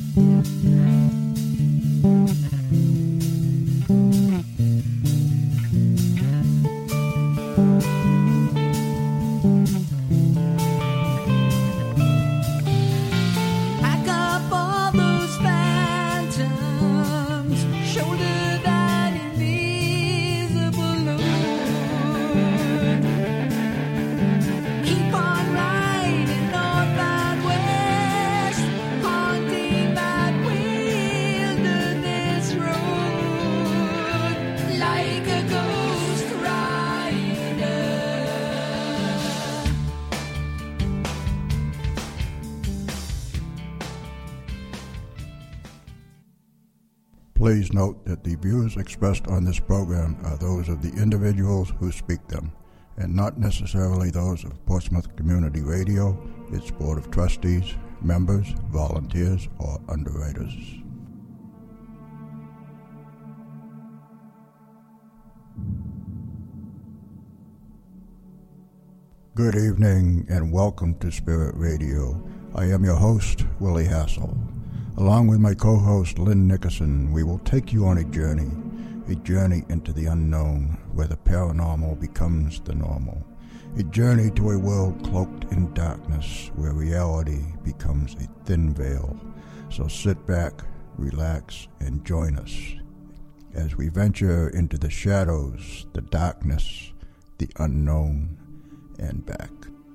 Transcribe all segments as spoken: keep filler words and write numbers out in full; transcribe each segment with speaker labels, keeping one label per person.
Speaker 1: Please note that the views expressed on this program are those of the individuals who speak them, and not necessarily those of Portsmouth Community Radio, its Board of Trustees, members, volunteers, or underwriters. Good evening and welcome to Spirit Radio. I am your host, Willie Hassel. Along with my co-host, Lynn Nickerson, we will take you on a journey, a journey into the unknown, where the paranormal becomes the normal, a journey to a world cloaked in darkness, where reality becomes a thin veil. So sit back, relax, and join us as we venture into the shadows, the darkness, the unknown, and back.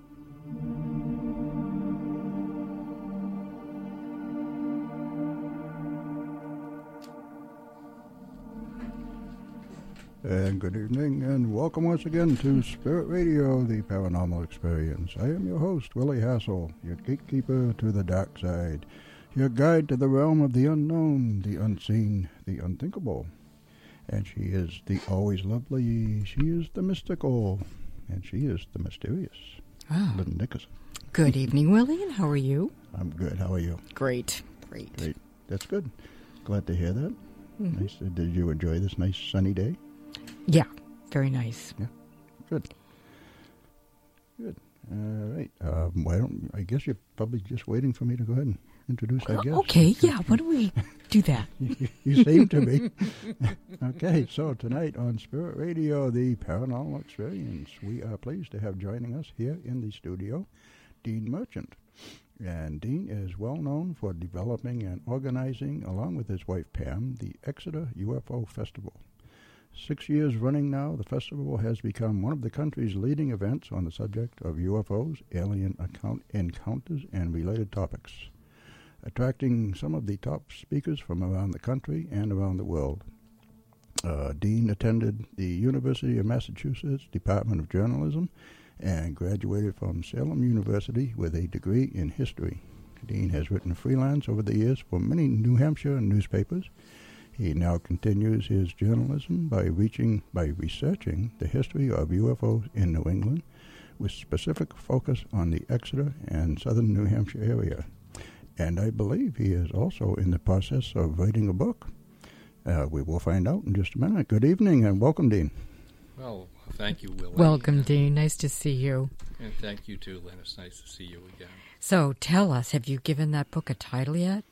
Speaker 1: And good evening, and welcome once again to Spirit Radio, the Paranormal Experience. I am your host, Willie Hassel, your gatekeeper to the dark side, your guide to the realm of the unknown, the unseen, the unthinkable. And she is the always lovely, she is the mystical, and she is the mysterious,
Speaker 2: oh.
Speaker 1: Lynn Nickerson.
Speaker 2: Good evening, Willie, and how are you?
Speaker 1: I'm good. How are you?
Speaker 2: Great, great.
Speaker 1: Great. That's good. Glad to hear that.
Speaker 2: Mm-hmm.
Speaker 1: Nice. Did you enjoy this nice sunny day?
Speaker 2: Yeah, very nice.
Speaker 1: Yeah, good. Good. All right. Um, why don't I guess you're probably just waiting for me to go ahead and introduce our guest.
Speaker 2: Okay, yeah, why don't we do that?
Speaker 1: you, you seem to be. Okay, so tonight on Spirit Radio, the Paranormal Experience, we are pleased to have joining us here in the studio Dean Merchant. And Dean is well known for developing and organizing, along with his wife Pam, the Exeter U F O Festival. Six years running now, the festival has become one of the country's leading events on the subject of U F Os, alien account encounters, and related topics, attracting some of the top speakers from around the country and around the world. Uh, Dean attended the University of Massachusetts Department of Journalism and graduated from Salem University with a degree in history. Dean has written freelance over the years for many New Hampshire newspapers. He now continues his journalism by reaching, by researching the history of U F Os in New England, with specific focus on the Exeter and southern New Hampshire area. And I believe he is also in the process of writing a book. Uh, we will find out in just a minute. Good evening and welcome, Dean.
Speaker 3: Well, thank you, Willie.
Speaker 2: Welcome, Dean. Nice to see you.
Speaker 3: And thank you, too, Lynn. It's nice to see you again.
Speaker 2: So tell us, have you given that book a title yet?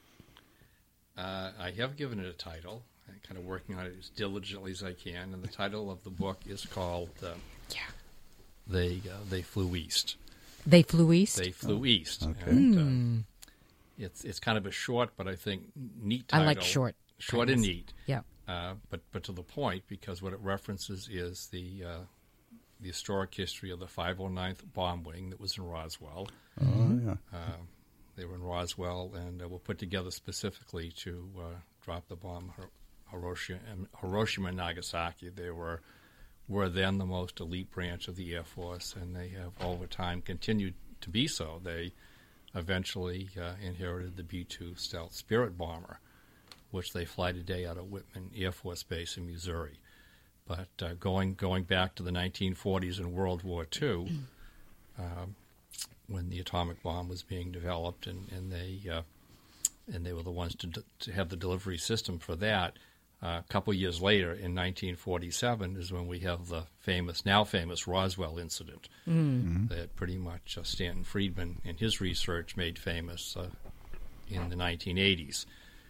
Speaker 3: Uh, I have given it a title. I'm kind of working on it as diligently as I can. And the title of the book is called uh,
Speaker 2: yeah.
Speaker 3: They uh, They Flew East.
Speaker 2: They Flew East?
Speaker 3: They Flew
Speaker 1: oh,
Speaker 3: East.
Speaker 1: Okay.
Speaker 3: And, uh,
Speaker 2: mm.
Speaker 3: it's it's kind of a short, but I think neat title.
Speaker 2: I like short.
Speaker 3: Short and neat.
Speaker 2: Yeah.
Speaker 3: Uh, but, but to the point, because what it references is the uh, the historic history of the five oh ninth Bomb Wing that was in Roswell.
Speaker 1: Oh, mm-hmm. yeah.
Speaker 3: Uh, they were in Roswell and uh, were put together specifically to uh, drop the bomb Hiroshima, Hiroshima and Nagasaki. They were were then the most elite branch of the Air Force, and they have over time continued to be so. They eventually uh, inherited the B two stealth Spirit bomber, which they fly today out of Whitman Air Force Base in Missouri. But uh, going going back to the nineteen forties and World War Two, um, when the atomic bomb was being developed, and, and they uh, and they were the ones to, de- to have the delivery system for that. Uh, a couple years later, in nineteen forty-seven, is when we have the famous, now famous Roswell incident mm-hmm. that pretty much uh, Stanton Friedman and his research made famous uh, in the nineteen eighties.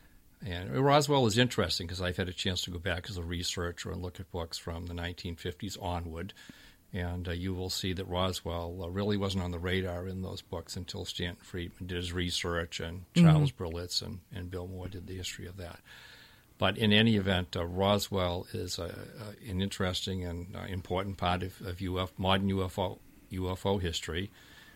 Speaker 3: And Roswell is interesting because I've had a chance to go back as a researcher and look at books from the nineteen fifties onward. And uh, you will see that Roswell uh, really wasn't on the radar in those books until Stanton Friedman did his research, and Charles mm-hmm. Berlitz and, and Bill Moore did the history of that. But in any event, uh, Roswell is a, a, an interesting and uh, important part of, of U F, modern U F O U F O history.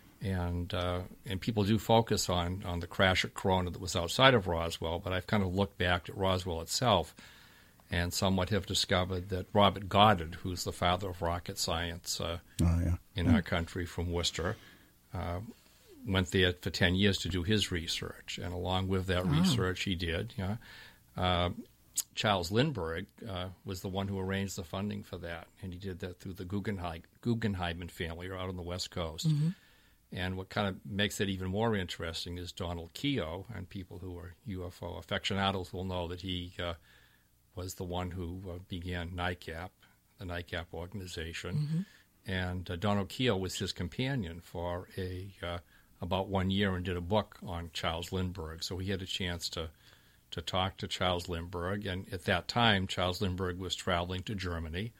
Speaker 3: And uh, and people do focus on, on the crash at Corona that was outside of Roswell, but I've kind of looked back at Roswell itself and somewhat have discovered that Robert Goddard, who's the father of rocket science uh, oh, yeah. in mm. our country from Worcester, uh, went there for ten years to do his research. And along with that oh. research he did, yeah, uh, Charles Lindbergh uh, was the one who arranged the funding for that, and he did that through the Guggenheim, Guggenheimen family out on the West Coast. Mm-hmm. And what kind of makes it even more interesting is Donald Keough, and people who are U F O aficionados will know that he uh, was the one who uh, began NICAP, the NICAP organization. Mm-hmm. And uh, Donald Keough was his companion for a uh, about one year and did a book on Charles Lindbergh. So he had a chance to, to talk to Charles Lindbergh. And at that time, Charles Lindbergh was traveling to Germany.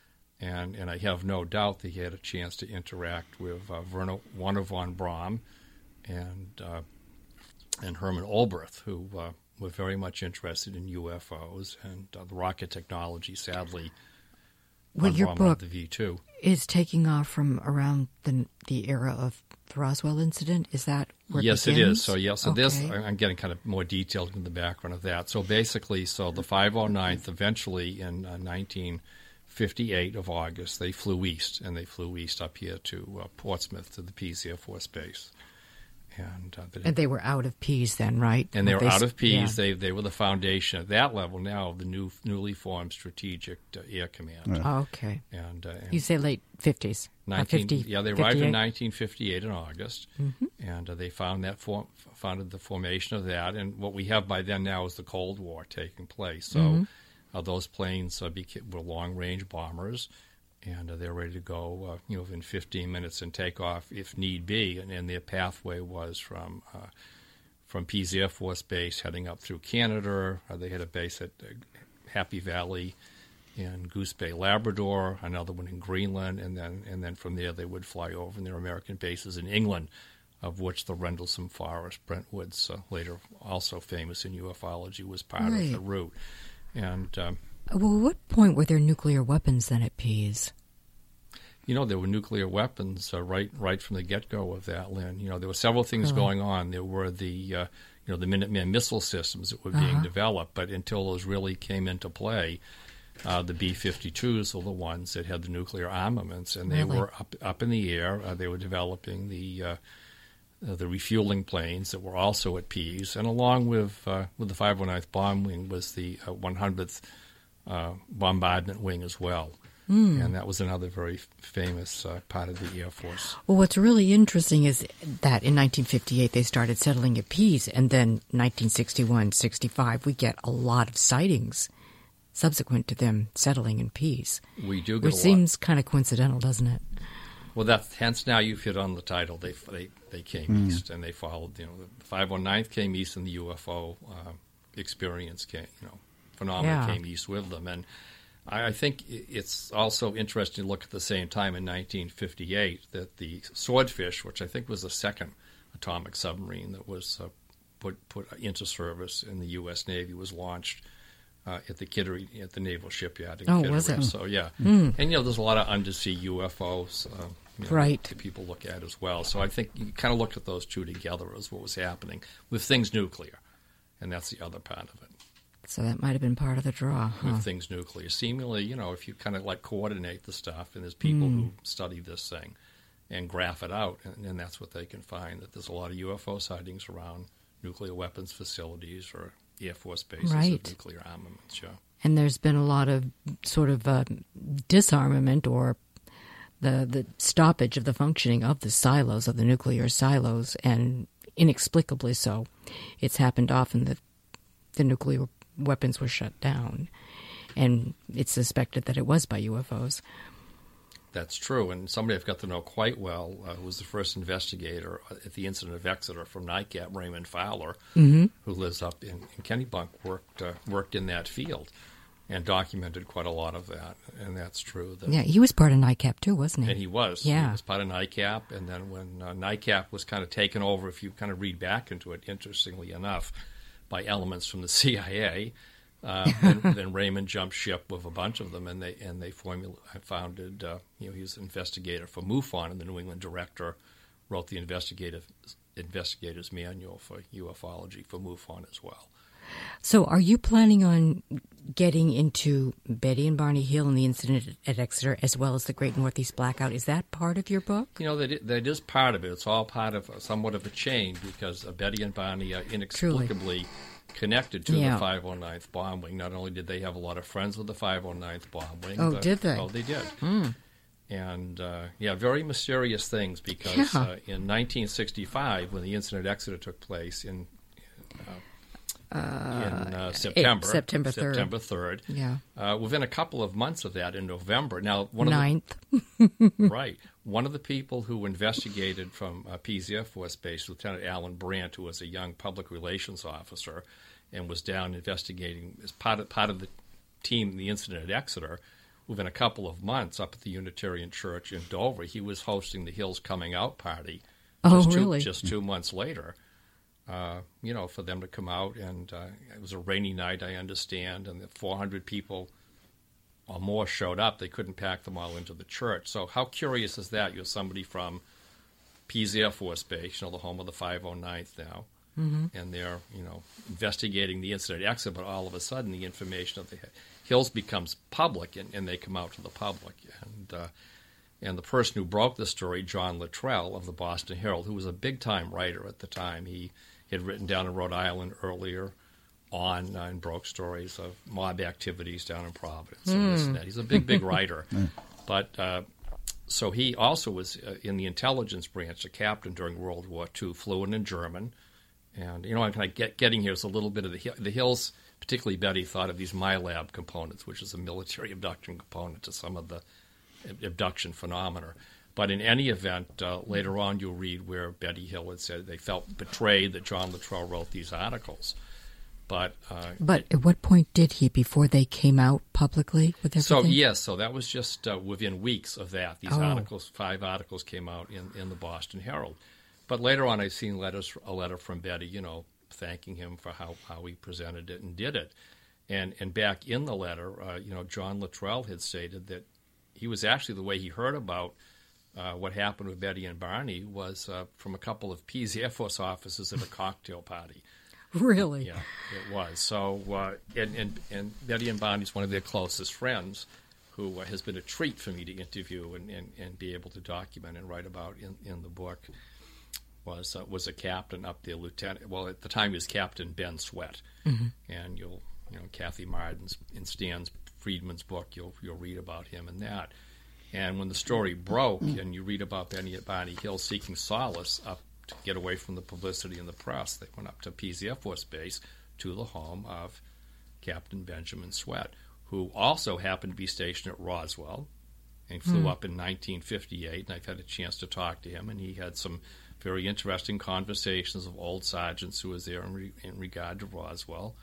Speaker 3: And and I have no doubt that he had a chance to interact with uh, Werner, Werner von Braun and uh, and Herman Olberth, who uh, were very much interested in U F Os and uh, the rocket technology. Sadly,
Speaker 2: well, your
Speaker 3: Braun
Speaker 2: book
Speaker 3: the V two
Speaker 2: is taking off from around the the era of the Roswell incident. Is that where
Speaker 3: yes,
Speaker 2: it,
Speaker 3: it is. So yeah, so
Speaker 2: okay.
Speaker 3: this I'm getting kind of more detailed in the background of that. So basically, so the five oh ninth eventually in uh, nineteen fifty-eight of August, they flew east, and they flew east up here to uh, Portsmouth to the Pease Air Force Base. And, uh, they,
Speaker 2: and they were out of Pease then, right?
Speaker 3: And they were
Speaker 2: they,
Speaker 3: out of Pease.
Speaker 2: Yeah.
Speaker 3: They they were the foundation at that level now of the new newly formed Strategic uh, Air Command.
Speaker 1: Yeah.
Speaker 2: Oh, okay.
Speaker 3: And, uh, and
Speaker 2: you say late fifties.
Speaker 3: nineteen,
Speaker 2: fifty,
Speaker 3: yeah, they arrived in nineteen fifty-eight in August, mm-hmm. and uh, they found that form, founded the formation of that. And what we have by then now is the Cold War taking place. So. Mm-hmm. Uh, those planes uh, became, were long-range bombers, and uh, they're ready to go, uh, you know, in fifteen minutes and take off if need be. And, and their pathway was from uh, from Pease Air Force Base heading up through Canada. Uh, they had a base at uh, Happy Valley in Goose Bay, Labrador, another one in Greenland, and then and then from there they would fly over in their American bases in England, of which the Rendlesham Forest, Brent Woods, uh, later also famous in ufology, was part
Speaker 2: right.
Speaker 3: of the route. And um,
Speaker 2: well, at what point were there nuclear weapons then at Pease?
Speaker 3: You know, there were nuclear weapons uh, right right from the get-go of that, Lynn. You know, there were several things really? going on. There were the, uh, you know, the Minuteman missile systems that were uh-huh. being developed, but until those really came into play, uh, the B fifty-twos were the ones that had the nuclear armaments, and they
Speaker 2: really?
Speaker 3: were up up in the air. Uh, they were developing the uh, uh, the refueling planes that were also at Pease, and along with uh, with the five oh ninth Bomb Wing was the uh, one hundredth uh, Bombardment Wing as well. Mm. And that was another very famous uh, part of the Air Force.
Speaker 2: Well, what's really interesting is that in nineteen fifty-eight they started settling at Pease, and then nineteen sixty-one, sixty-five we get a lot of sightings subsequent to them settling in Pease.
Speaker 3: We do get
Speaker 2: Which
Speaker 3: a lot.
Speaker 2: seems kind of coincidental, doesn't it?
Speaker 3: Well, that's hence now you've hit on the title. They they they came mm. east, and they followed. You know, the five oh ninth came east, and the U F O uh, experience came. You know, phenomena
Speaker 2: yeah.
Speaker 3: came east with them, and I think it's also interesting to look at the same time in nineteen fifty-eight that the Swordfish, which I think was the second atomic submarine that was uh, put put into service in the U S Navy, was launched uh, at the Kittery at the Naval Shipyard in
Speaker 2: oh,
Speaker 3: Kittery.
Speaker 2: Was it?
Speaker 3: So yeah,
Speaker 2: mm.
Speaker 3: and you know there's a lot of undersea U F Os, uh, you know,
Speaker 2: right?
Speaker 3: that people look at as well. So I think you kind of looked at those two together as what was happening with things nuclear, and that's the other part of it.
Speaker 2: So that might have been part of the draw, huh?
Speaker 3: With things nuclear. Seemingly, you know, if you kind of like coordinate the stuff, and there's people mm. who study this thing and graph it out, and, and that's what they can find, that there's a lot of U F O sightings around nuclear weapons facilities or Air Force bases
Speaker 2: right.
Speaker 3: of nuclear armaments, yeah.
Speaker 2: And there's been a lot of sort of uh, disarmament or the, the stoppage of the functioning of the silos, of the nuclear silos, and inexplicably so. It's happened often that the nuclear weapons were shut down, and it's suspected that it was by U F Os.
Speaker 3: that's true. And somebody I've got to know quite well, uh, who was the first investigator at the incident of Exeter from NICAP, Raymond Fowler, mm-hmm. who lives up in, in Kennebunk, worked uh, worked in that field and documented quite a lot of that. And that's true. That,
Speaker 2: yeah, he was part of NICAP too, wasn't he?
Speaker 3: And he was.
Speaker 2: Yeah.
Speaker 3: He was part of NICAP. And then when uh, NICAP was kind of taken over, if you kind of read back into it, interestingly enough, by elements from the C I A, Uh, then, then Raymond jumped ship with a bunch of them, and they and they formula, founded. Uh, you know, he was an investigator for MUFON, and the New England Director wrote the investigative investigator's manual for ufology for MUFON as well.
Speaker 2: So, are you planning on getting into Betty and Barney Hill and the incident at Exeter, as well as the Great Northeast Blackout? Is that part of your book?
Speaker 3: You know, that, that is part of it. It's all part of somewhat of a chain because uh, Betty and Barney are inexplicably Truly. connected to
Speaker 2: yeah.
Speaker 3: the five oh ninth bomb wing. Not only did they have a lot of friends with the five oh ninth bomb wing.
Speaker 2: Oh,
Speaker 3: but,
Speaker 2: did they?
Speaker 3: Oh, they did.
Speaker 2: Mm.
Speaker 3: And, uh, yeah, very mysterious things because
Speaker 2: yeah.
Speaker 3: uh, in nineteen sixty-five, when the incident at Exeter took place in uh, in uh, September,
Speaker 2: eight, September third,
Speaker 3: September third,
Speaker 2: yeah.
Speaker 3: uh, within a couple of months of that, in November. Now, one
Speaker 2: ninth.
Speaker 3: of the, right. One of the people who investigated from uh, Pease Air Force Base, Lieutenant Alan Brandt, who was a young public relations officer and was down investigating as part of, part of the team, the incident at Exeter, within a couple of months up at the Unitarian Church in Dover, he was hosting the Hills Coming Out party
Speaker 2: oh,
Speaker 3: just, two,
Speaker 2: really?
Speaker 3: just two months later, uh, you know, for them to come out. And uh, it was a rainy night, I understand, and the four hundred people or more showed up. They couldn't pack them all into the church. So how curious is that? You're somebody from Pease Air Force Base, you know, the home of the five oh ninth now, mm-hmm. and they're, you know, investigating the incident at Exeter, but all of a sudden the information of the Hills becomes public, and, and they come out to the public. And uh, and the person who broke the story, John Luttrell of the Boston Herald, who was a big-time writer at the time. He had written down in Rhode Island earlier on uh, and broke stories of mob activities down in Providence. Mm. And this and that. He's a big, big writer. But uh, so he also was uh, in the intelligence branch, a captain during World War Two, fluent in German. And, you know, I'm kind of get, getting here is a little bit of the, the Hills, particularly Betty, thought of these MILAB components, which is a military abduction component to some of the abduction phenomena. But in any event, uh, later on you'll read where Betty Hill had said they felt betrayed that John Luttrell wrote these articles. But uh,
Speaker 2: but at what point did he, before they came out publicly with everything?
Speaker 3: So, yes, so that was just uh, within weeks of that. These
Speaker 2: oh.
Speaker 3: articles, five articles came out in, in the Boston Herald. But later on I've seen letters, a letter from Betty, you know, thanking him for how, how he presented it and did it. And and back in the letter, uh, you know, John Luttrell had stated that he was actually, the way he heard about uh, what happened with Betty and Barney was uh, from a couple of Pease Air Force officers at a cocktail party.
Speaker 2: Really?
Speaker 3: Yeah, it was. So, uh, and, and, and Betty and Barney's one of their closest friends, who uh, has been a treat for me to interview and, and, and be able to document and write about in, in the book. Was uh, was a captain up there, lieutenant. Well, at the time he was Captain Ben Sweat, mm-hmm. and you'll you know Kathy Martin's in Stan Friedman's book. You'll you'll read about him in that. And when the story broke, mm-hmm. and you read about Benny at Barney Hill seeking solace up to get away from the publicity in the press, they went up to Pease Air Force Base to the home of Captain Benjamin Sweat, who also happened to be stationed at Roswell, and flew mm-hmm. up in nineteen fifty-eight. And I've had a chance to talk to him, and he had some very interesting conversations of old sergeants who was there in, re, in regard to Roswell.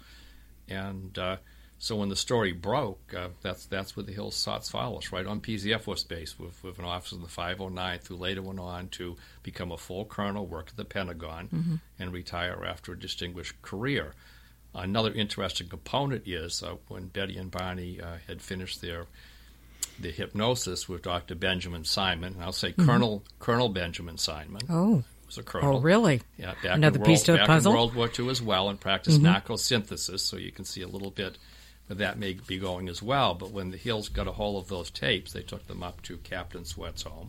Speaker 3: And uh, so when the story broke, uh, that's that's where the Hills sought solace, right on Pease Air Force Base with, with an officer in the five oh ninth who later went on to become a full colonel, work at the Pentagon, mm-hmm. and retire after a distinguished career. Another interesting component is uh, when Betty and Barney uh, had finished their the hypnosis with Doctor Benjamin Simon, and I'll say mm-hmm. Colonel Colonel Benjamin Simon.
Speaker 2: Oh.
Speaker 3: Was a colonel.
Speaker 2: Oh, really?
Speaker 3: Yeah, back,
Speaker 2: Another
Speaker 3: in,
Speaker 2: piece
Speaker 3: World,
Speaker 2: to the
Speaker 3: back
Speaker 2: puzzle?
Speaker 3: in World War Two as well, and practiced
Speaker 2: mm-hmm.
Speaker 3: narcosynthesis, so you can see a little bit where that may be going as well. But when the Hills got a hold of those tapes, they took them up to Captain Sweat's home.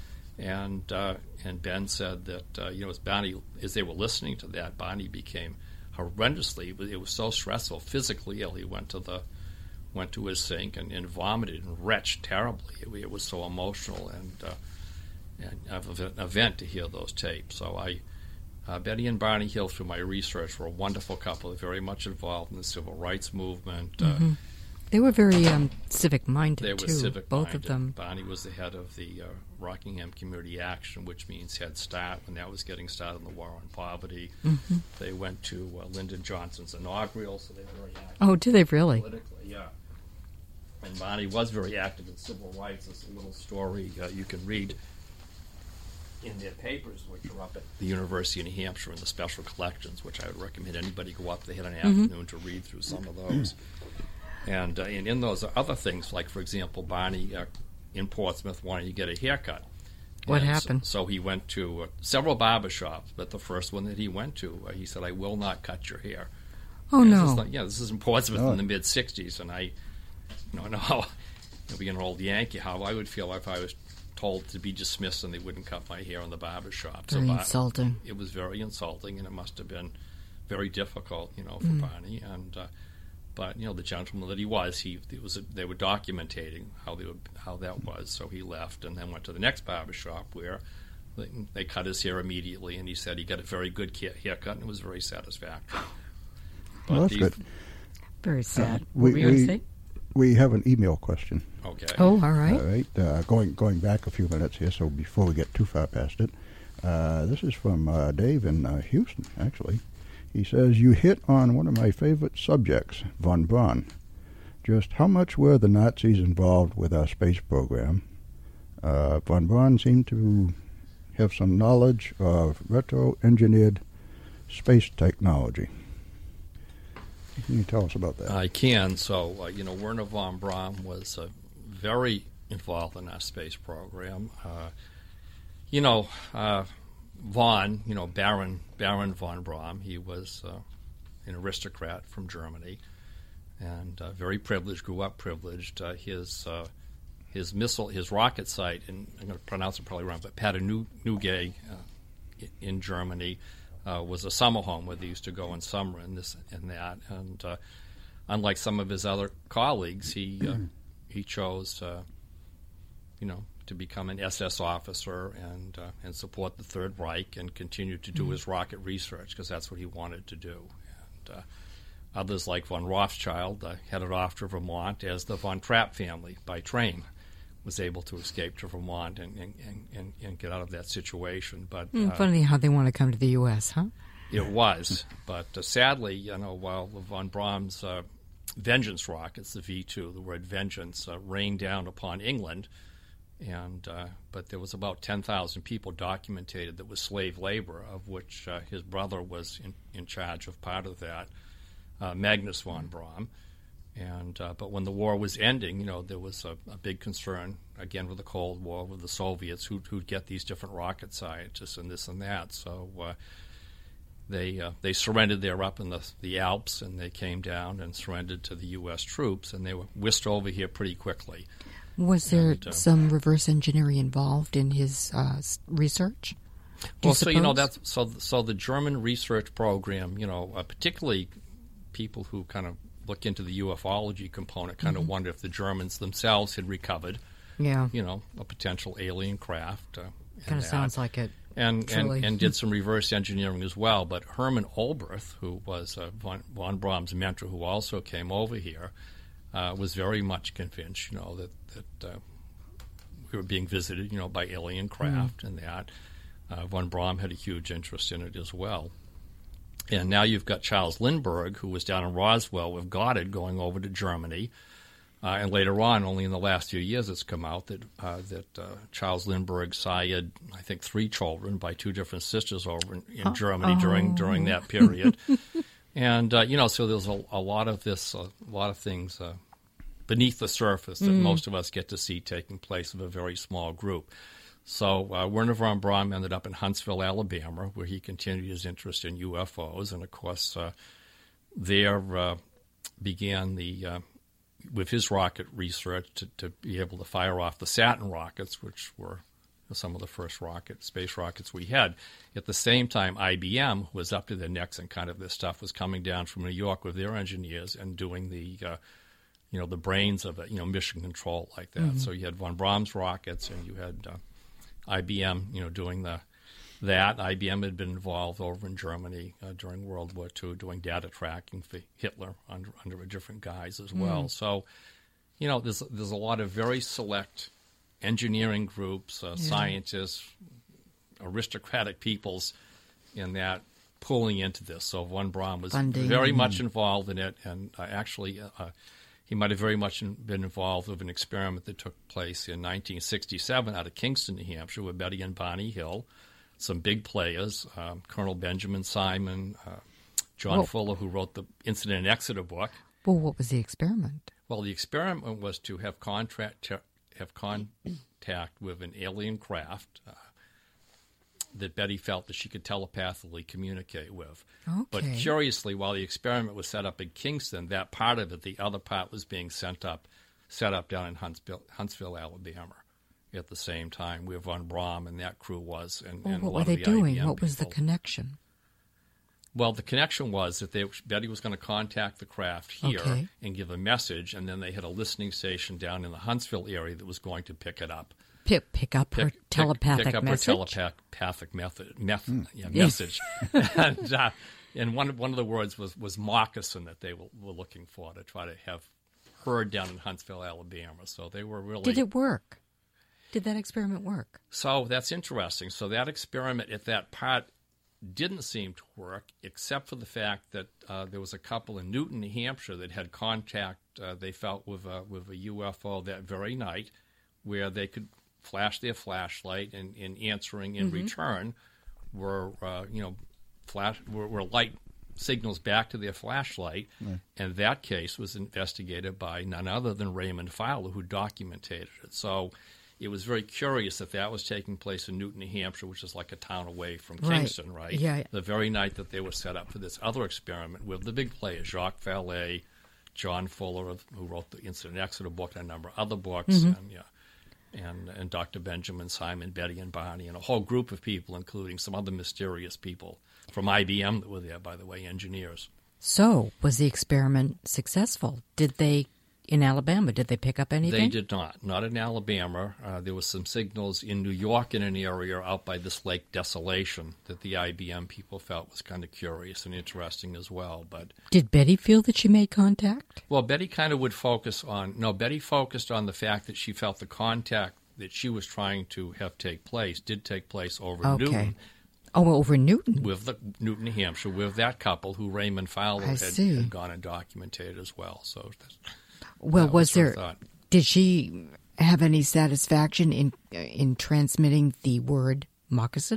Speaker 3: And uh, and Ben said that, uh, you know, as Barney, as they were listening to that, Barney became horrendously, it was so stressful, physically ill. He went to the went to his sink and, and vomited and retched terribly. It, it was so emotional and, uh, and of an event to hear those tapes. So I, uh, Betty and Barney Hill, through my research, were a wonderful couple, very much involved in the civil rights movement.
Speaker 2: Mm-hmm.
Speaker 3: Uh,
Speaker 2: They were very um, civic-minded,
Speaker 3: They were
Speaker 2: too,
Speaker 3: civic-minded.
Speaker 2: both of them.
Speaker 3: Barney was the head of the uh, Rockingham Community Action, which means Head Start, when that was getting started in the war on poverty. Mm-hmm. They went to uh, Lyndon Johnson's inaugural, so they were very active.
Speaker 2: Oh, did they really?
Speaker 3: Politically, yeah. And Barney was very active in civil rights. There's a little story uh, you can read in their papers, which are up at the University of New Hampshire in the special collections, which I would recommend anybody go up. They had an mm-hmm. afternoon to read through some of those. And, uh, and in those are other things, like, for example, Barney uh, in Portsmouth wanted to get a haircut.
Speaker 2: What
Speaker 3: and
Speaker 2: happened?
Speaker 3: So, so he went to uh, several barber shops, but the first one that he went to, uh, he said, "I will not cut your hair."
Speaker 2: Oh,
Speaker 3: and
Speaker 2: no.
Speaker 3: This is like, yeah, this is in Portsmouth
Speaker 1: oh.
Speaker 3: in the mid sixties, and I you know, know how, being an old Yankee, how I would feel if I was told to be dismissed and they wouldn't cut my hair in the barber shop.
Speaker 2: Very
Speaker 3: so bar-
Speaker 2: insulting.
Speaker 3: It was very insulting, and it must have been very difficult, you know, for
Speaker 2: mm.
Speaker 3: Barney. And uh, but you know, the gentleman that he was, he it was a, they were documenting how they would, how that was. So he left and then went to the next barber shop where they, they cut his hair immediately, and he said he got a very good haircut and it was very satisfactory. But
Speaker 1: well, that's
Speaker 3: these,
Speaker 1: good.
Speaker 2: Very sad.
Speaker 1: Uh,
Speaker 2: what
Speaker 1: we,
Speaker 2: were you going to say?
Speaker 1: We have an email question.
Speaker 3: Okay.
Speaker 2: Oh, all right.
Speaker 1: All right. Uh, going going back a few minutes here, so before we get too far past it, uh, this is from uh, Dave in uh, Houston, actually. He says, "You hit on one of my favorite subjects, von Braun. Just how much were the Nazis involved with our space program? Uh, von Braun seemed to have some knowledge of retro-engineered space technology." Can you tell us about that?
Speaker 3: I can. So, uh, you know, Werner von Braun was uh, very involved in our space program. Uh, you know, uh, von, you know, Baron Baron von Braun, he was uh, an aristocrat from Germany, and uh, very privileged, grew up privileged. Uh, his uh, his missile, his rocket site, and I'm going to pronounce it probably wrong, but Paternoge uh, in Germany, Uh, was a summer home where they used to go in summer and this and that. And uh, unlike some of his other colleagues, he uh, he chose, uh, you know, to become an S S officer and uh, and support the Third Reich and continue to do mm-hmm. his rocket research because that's what he wanted to do. And uh, others like von Rothschild uh, headed off to Vermont, as the von Trapp family by train was able to escape to Vermont and, and, and, and get out of that situation. But
Speaker 2: mm,
Speaker 3: uh,
Speaker 2: funny how they want to come to the U S, huh?
Speaker 3: It was. But uh, sadly, you know, while von Braun's uh, Vengeance rockets, the V two, the word vengeance, uh, rained down upon England, and uh, but there was about ten thousand people documented that was slave labor, of which uh, his brother was in, in charge of part of that, uh, Magnus von Braun. And uh, but when the war was ending, you know, there was a, a big concern again with the Cold War with the Soviets who who'd get these different rocket scientists and this and that. So uh, they uh, they surrendered there up in the the Alps, and they came down and surrendered to the U S troops, and they were whisked over here pretty quickly.
Speaker 2: Was there
Speaker 3: and, uh,
Speaker 2: some reverse engineering involved in his uh, research?
Speaker 3: Well,
Speaker 2: you
Speaker 3: so you know
Speaker 2: suppose?
Speaker 3: that's so so the German research program, you know, uh, particularly people who kind of look into the ufology component kind mm-hmm. of wonder if the Germans themselves had recovered,
Speaker 2: yeah,
Speaker 3: you know, a potential alien craft. Uh,
Speaker 2: kind of sounds like it.
Speaker 3: And, and and did some reverse engineering as well. But Hermann Olberth, who was uh, von, von Braun's mentor, who also came over here, uh, was very much convinced, you know, that that uh, we were being visited, you know, by alien craft, mm. and that uh, von Braun had a huge interest in it as well. And now you've got Charles Lindbergh, who was down in Roswell with Goddard, going over to Germany. Uh, and later on, only in the last few years, it's come out that uh, that uh, Charles Lindbergh sired, I think, three children by two different sisters over in, in oh. Germany during
Speaker 2: oh.
Speaker 3: during that period. And uh, you know, so there's a, a lot of this, uh, a lot of things uh, beneath the surface that mm. most of us get to see taking place of a very small group. So uh, Werner von Braun ended up in Huntsville, Alabama, where he continued his interest in U F Os, and of course, uh, there uh, began the uh, with his rocket research to, to be able to fire off the Saturn rockets, which were some of the first rocket space rockets we had. At the same time, I B M, who was up to their necks in kind of this stuff, was coming down from New York with their engineers and doing the, uh, you know, the brains of it, you know, mission control like that. Mm-hmm. So you had von Braun's rockets, and you had uh, I B M, you know, doing the that. I B M had been involved over in Germany uh, during World War Two doing data tracking for Hitler under, under a different guise as well. Mm. So, you know, there's, there's a lot of very select engineering groups, uh, yeah. scientists, aristocratic peoples in that pulling into this. So Von Braun was Funding. very much involved in it, and uh, actually uh, he might have very much been involved with an experiment that took place in nineteen sixty-seven out of Kingston, New Hampshire, with Betty and Bonnie Hill, some big players, um, Colonel Benjamin Simon, uh, John well, Fuller, who wrote the Incident in Exeter book.
Speaker 2: Well, what was the experiment?
Speaker 3: Well, the experiment was to have contract have contact with an alien craft uh, that Betty felt that she could telepathically communicate with.
Speaker 2: Okay.
Speaker 3: But curiously, while the experiment was set up in Kingston, that part of it, the other part was being sent up, set up down in Huntsville, Huntsville, Alabama, at the same time where Von Braun and that crew was. And,
Speaker 2: well,
Speaker 3: and
Speaker 2: what
Speaker 3: a lot
Speaker 2: were
Speaker 3: of
Speaker 2: they
Speaker 3: the
Speaker 2: doing?
Speaker 3: I B M
Speaker 2: What was
Speaker 3: people.
Speaker 2: the connection?
Speaker 3: Well, the connection was that they, Betty was going to contact the craft here
Speaker 2: okay.
Speaker 3: and give a message, and then they had a listening station down in the Huntsville area that was going to pick it up.
Speaker 2: Pick, pick up
Speaker 3: pick,
Speaker 2: her telepathic
Speaker 3: pick, pick up
Speaker 2: message?
Speaker 3: her telepathic method, method,
Speaker 1: mm.
Speaker 3: yeah, message. and uh, and one, one of the words was, was moccasin that they were, were looking for to try to have heard down in Huntsville, Alabama. So they were really...
Speaker 2: Did it work? Did that experiment work?
Speaker 3: So that's interesting. So that experiment at that part didn't seem to work, except for the fact that uh, there was a couple in Newton, New Hampshire, that had contact, uh, they felt, with a, with a U F O that very night, where they could flash their flashlight, and, and answering in mm-hmm. return were, uh, you know, flash were, were light signals back to their flashlight. Mm. And that case was investigated by none other than Raymond Fowler, who documented it. So it was very curious that that was taking place in Newton, New Hampshire, which is like a town away from Kingston, right?
Speaker 2: right? Yeah.
Speaker 3: The very night that they were set up for this other experiment with the big players, Jacques Vallée, John Fuller, who wrote the Incident in Exeter book and a number of other books,
Speaker 2: mm-hmm.
Speaker 3: and, yeah, and, and Doctor Benjamin Simon, Betty and Bonnie, and a whole group of people, including some other mysterious people from I B M that were there, by the way, engineers.
Speaker 2: So, was the experiment successful? Did they... In Alabama, did they pick up anything?
Speaker 3: They did not. Not in Alabama. Uh, there was some signals in New York in an area out by this Lake Desolation that the I B M people felt was kind of curious and interesting as well. But
Speaker 2: did Betty feel that she made contact?
Speaker 3: Well, Betty kind of would focus on... No, Betty focused on the fact that she felt the contact that she was trying to have take place did take place over
Speaker 2: okay.
Speaker 3: Newton.
Speaker 2: Oh, over Newton?
Speaker 3: With the Newton, New Hampshire, with that couple who Raymond Fowler had, had gone and documented as well. So... That's,
Speaker 2: Well, was, was there?
Speaker 3: Thought.
Speaker 2: Did she have any satisfaction in in transmitting the word moccasin?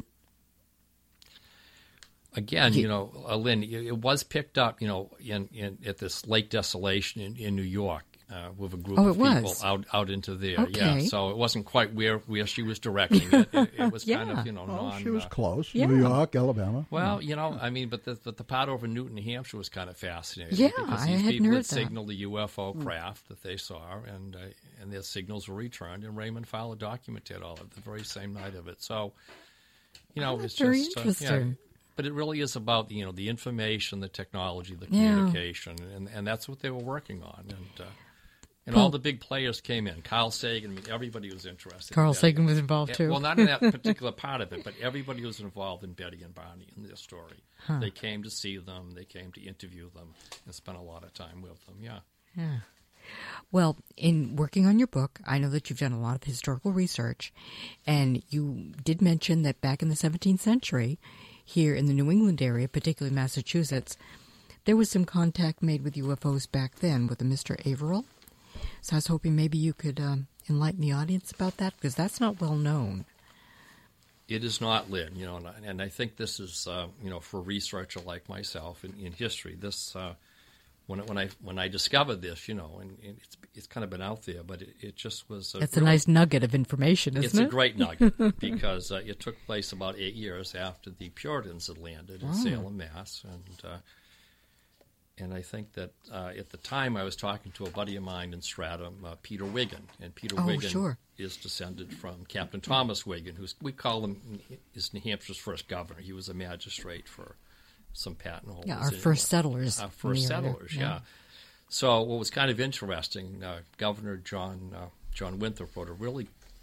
Speaker 3: Again, you, you know, uh, Lynn, it was picked up, you know, in, in at this Lake Desolation in, in New York uh, with a group
Speaker 2: oh,
Speaker 3: of people
Speaker 2: was?
Speaker 3: out out into there.
Speaker 2: Okay.
Speaker 3: Yeah, so it wasn't quite where, where she was directing it. It, it was
Speaker 2: yeah.
Speaker 3: kind of, you know,
Speaker 1: well,
Speaker 3: non.
Speaker 1: She was
Speaker 3: uh,
Speaker 1: close.
Speaker 2: Yeah.
Speaker 1: New York, Alabama.
Speaker 3: Well, you know, I mean, but the, but the part over Newton, New Hampshire was kind of fascinating.
Speaker 2: Yeah,
Speaker 3: because
Speaker 2: I
Speaker 3: these
Speaker 2: hadn't
Speaker 3: people
Speaker 2: heard
Speaker 3: had
Speaker 2: that.
Speaker 3: signaled the U F O craft that they saw, and uh, and their signals were returned, and Raymond Fowler documented all of it the very same night of it. So, you know,
Speaker 2: oh,
Speaker 3: it's
Speaker 2: very
Speaker 3: just
Speaker 2: interesting.
Speaker 3: Uh, yeah, but it really is about, you know, the information, the technology, the
Speaker 2: Yeah.
Speaker 3: communication, and, and that's what they were working on. And uh, and
Speaker 2: Well-
Speaker 3: all the big players came in. Carl Sagan, I mean, everybody was interested.
Speaker 2: Carl
Speaker 3: in Betty.
Speaker 2: Sagan was involved
Speaker 3: Yeah,
Speaker 2: too.
Speaker 3: Well, not in that particular part of it, but everybody was involved in Betty and Bonnie in their story.
Speaker 2: Huh.
Speaker 3: They came to see them, they came to interview them, and spent a lot of time with them, yeah.
Speaker 2: Yeah. Well, in working on your book, I know that you've done a lot of historical research, and you did mention that back in the seventeenth century, here in the New England area, particularly Massachusetts, there was some contact made with U F Os back then with a Mister Averill. So I was hoping maybe you could um, enlighten the audience about that, because that's not well known.
Speaker 3: It is not, Lynn, you know, and I, and I think this is, uh, you know, for a researcher like myself in, in history, this, uh, when, when I when I discovered this, you know, and, and it's it's kind of been out there, but it, it just was a
Speaker 2: That's
Speaker 3: really,
Speaker 2: a nice nugget of information, isn't
Speaker 3: it's
Speaker 2: it?
Speaker 3: It's a great nugget, because uh, it took place about eight years after the Puritans had landed in
Speaker 2: Oh.
Speaker 3: Salem, Mass, and uh, and I think that uh, at the time I was talking to a buddy of mine in Stratham, uh, Peter Wiggin, and Peter
Speaker 2: Oh,
Speaker 3: Wiggin
Speaker 2: sure.
Speaker 3: is descended from Captain Thomas Wiggin, who's we call him is New Hampshire's first governor. He was a magistrate for some patent holders.
Speaker 2: Yeah, our
Speaker 3: in-
Speaker 2: first settlers.
Speaker 3: Our first
Speaker 2: in the area.
Speaker 3: settlers, yeah. So what was kind of interesting, uh, Governor John uh, John Winthrop wrote a really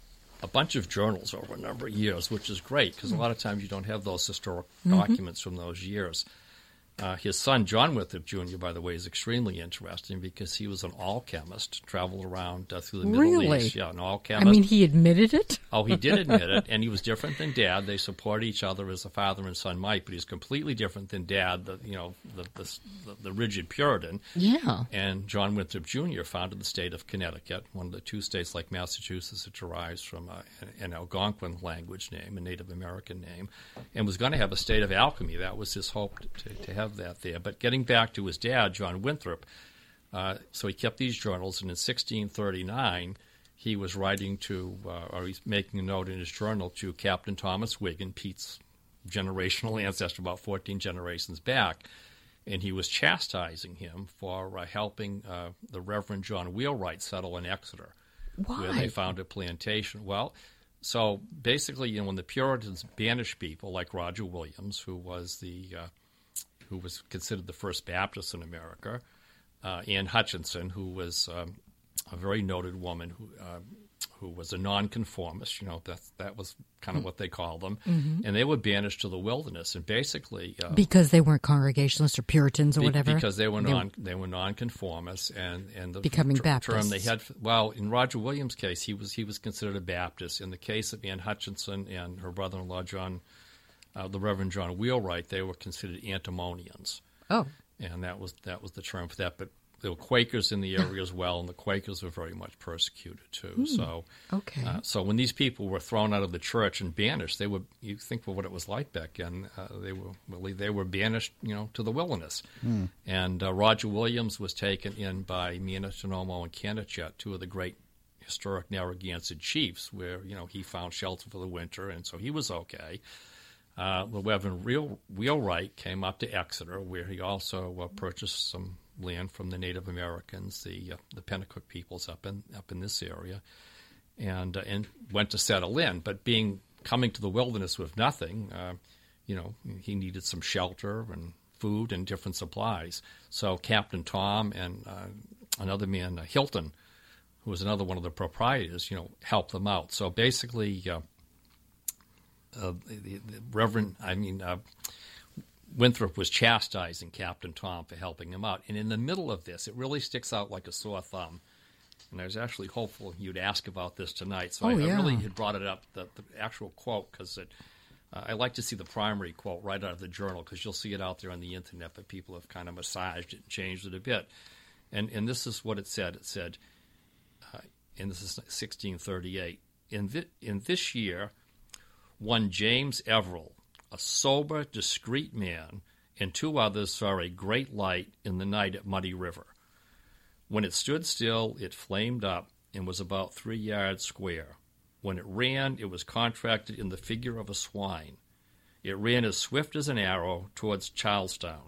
Speaker 3: a bunch of journals over a number of years, which is great because a lot of times you don't have those historic
Speaker 2: Mm-hmm.
Speaker 3: documents from those years. Uh, his son, John Winthrop Junior, by the way, is extremely interesting because he was an all-chemist, traveled around uh, through the Middle
Speaker 2: Really?
Speaker 3: East. Yeah, an
Speaker 2: I
Speaker 3: all-chemist.
Speaker 2: mean, he admitted it?
Speaker 3: Oh, he did admit it, and he was different than Dad. They support each other as a father and son might, but he's completely different than Dad, the you know the the, the, the rigid Puritan.
Speaker 2: Yeah.
Speaker 3: And John Winthrop Junior founded the state of Connecticut, one of the two states like Massachusetts that derives from uh, an Algonquin language name, a Native American name, and was going to have a state of alchemy. That was his hope to, to have that there. But getting back to his dad, John Winthrop, uh, so he kept these journals, and in sixteen thirty-nine, he was writing to, uh, or he's making a note in his journal to Captain Thomas Wiggin, Pete's generational ancestor, about fourteen generations back, and he was chastising him for uh, helping uh, the Reverend John Wheelwright settle in Exeter,
Speaker 2: Why?
Speaker 3: where they found a plantation. Well, so basically, you know, when the Puritans banished people like Roger Williams, who was the uh, who was considered the first Baptist in America, uh, Anne Hutchinson, who was um, a very noted woman who uh, who was a nonconformist. You know, that that was kind of what they called them,
Speaker 2: Mm-hmm.
Speaker 3: and they were banished to the wilderness. And basically, uh,
Speaker 2: Because they weren't Congregationalists or Puritans or
Speaker 3: be-
Speaker 2: whatever?
Speaker 3: because they were non they were nonconformists, and and the
Speaker 2: Becoming
Speaker 3: ter- term they
Speaker 2: Baptists.
Speaker 3: had. Well, in Roger Williams' case, he was he was considered a Baptist. In the case of Anne Hutchinson and her brother-in-law John. Uh, the Reverend John Wheelwright, they were considered antinomians,
Speaker 2: Oh.
Speaker 3: and that was that was the term for that. But there were Quakers in the area as well, and the Quakers were very much persecuted too. So,
Speaker 2: Okay.
Speaker 3: uh, so when these people were thrown out of the church and banished, they were. You think of what it was like back then. Uh, they were really they were banished, you know, to the wilderness. And uh, Roger Williams was taken in by Mianetonomo and Canachet, two of the great historic Narragansett chiefs, where you know he found shelter for the winter, and so he was okay. Uh, the Reverend Wheel, Wheelwright came up to Exeter, where he also uh, purchased some land from the Native Americans, the uh, the Pennacook peoples up in up in this area, and uh, and went to settle in. But being coming to the wilderness with nothing, uh, you know, he needed some shelter and food and different supplies. So Captain Tom and uh, another man, uh, Hilton, who was another one of the proprietors, you know, helped them out. So basically. Uh, Uh, the, the Reverend, I mean, uh, Winthrop was chastising Captain Tom for helping him out. And in the middle of this, it really sticks out like a sore thumb. And I was actually hopeful you'd ask about this tonight. So
Speaker 2: Oh,
Speaker 3: I, I
Speaker 2: yeah.
Speaker 3: really had brought it up, the, the actual quote, because it, uh, I like to see the primary quote right out of the journal, because you'll see it out there on the Internet, but people have kind of massaged it and changed it a bit. And, and this is what it said. It said, uh, and this is sixteen thirty-eight, in, thi- in this year, one James Everell, a sober, discreet man, and two others saw a great light in the night at Muddy River. When it stood still, it flamed up and was about three yards square. When it ran, it was contracted in the figure of a swine. It ran as swift as an arrow towards Charlestown.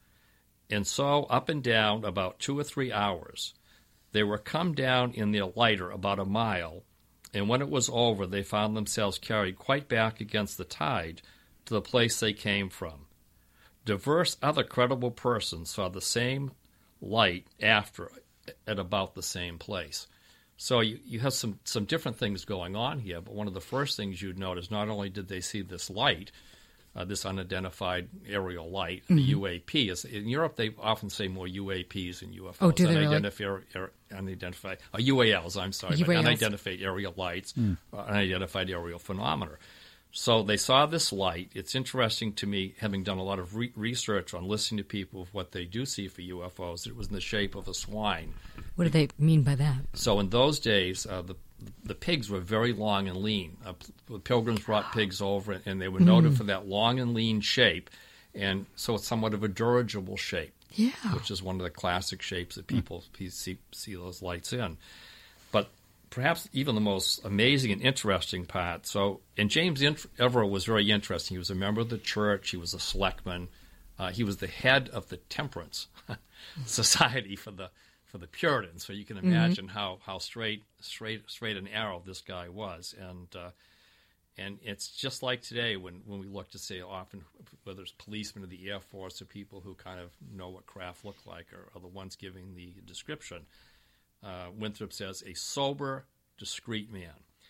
Speaker 3: And so, up and down about two or three hours. They were come down in their lighter about a mile, and when it was over, they found themselves carried quite back against the tide to the place they came from. Diverse other credible persons saw the same light after at about the same place. So you, you have some, some different things going on here, but one of the first things you'd notice, not only did they see this light, uh, this unidentified aerial light, the
Speaker 2: Mm-hmm.
Speaker 3: U A P. Is, in Europe, they often say more U A Ps than U F Os.
Speaker 2: Oh, do they really?
Speaker 3: Unidentified, er, unidentified, uh, U A Ls, I'm sorry, but
Speaker 2: U A Ls.
Speaker 3: unidentified aerial lights, uh, unidentified aerial phenomena. So they saw this light. It's interesting to me, having done a lot of re- research on listening to people of what they do see for U F Os, it was in the shape of a swine.
Speaker 2: What do they mean by that?
Speaker 3: So in those days, uh, the the pigs were very long and lean. Uh, the pilgrims brought pigs over, and they were noted for that long and lean shape, and so it's somewhat of a dirigible shape,
Speaker 2: Yeah.
Speaker 3: which is one of the classic shapes that people see, see those lights in. But perhaps even the most amazing and interesting part, so, and James Everell was very interesting. He was a member of the church. He was a selectman. Uh, he was the head of the Temperance Society for the for the Puritans. So you can imagine mm-hmm. how, how straight straight straight and narrow this guy was. And uh, and it's just like today when, when we look to say often whether it's policemen of the Air Force or people who kind of know what craft look like are, are the ones giving the description. Uh, Winthrop says, a sober, discreet man.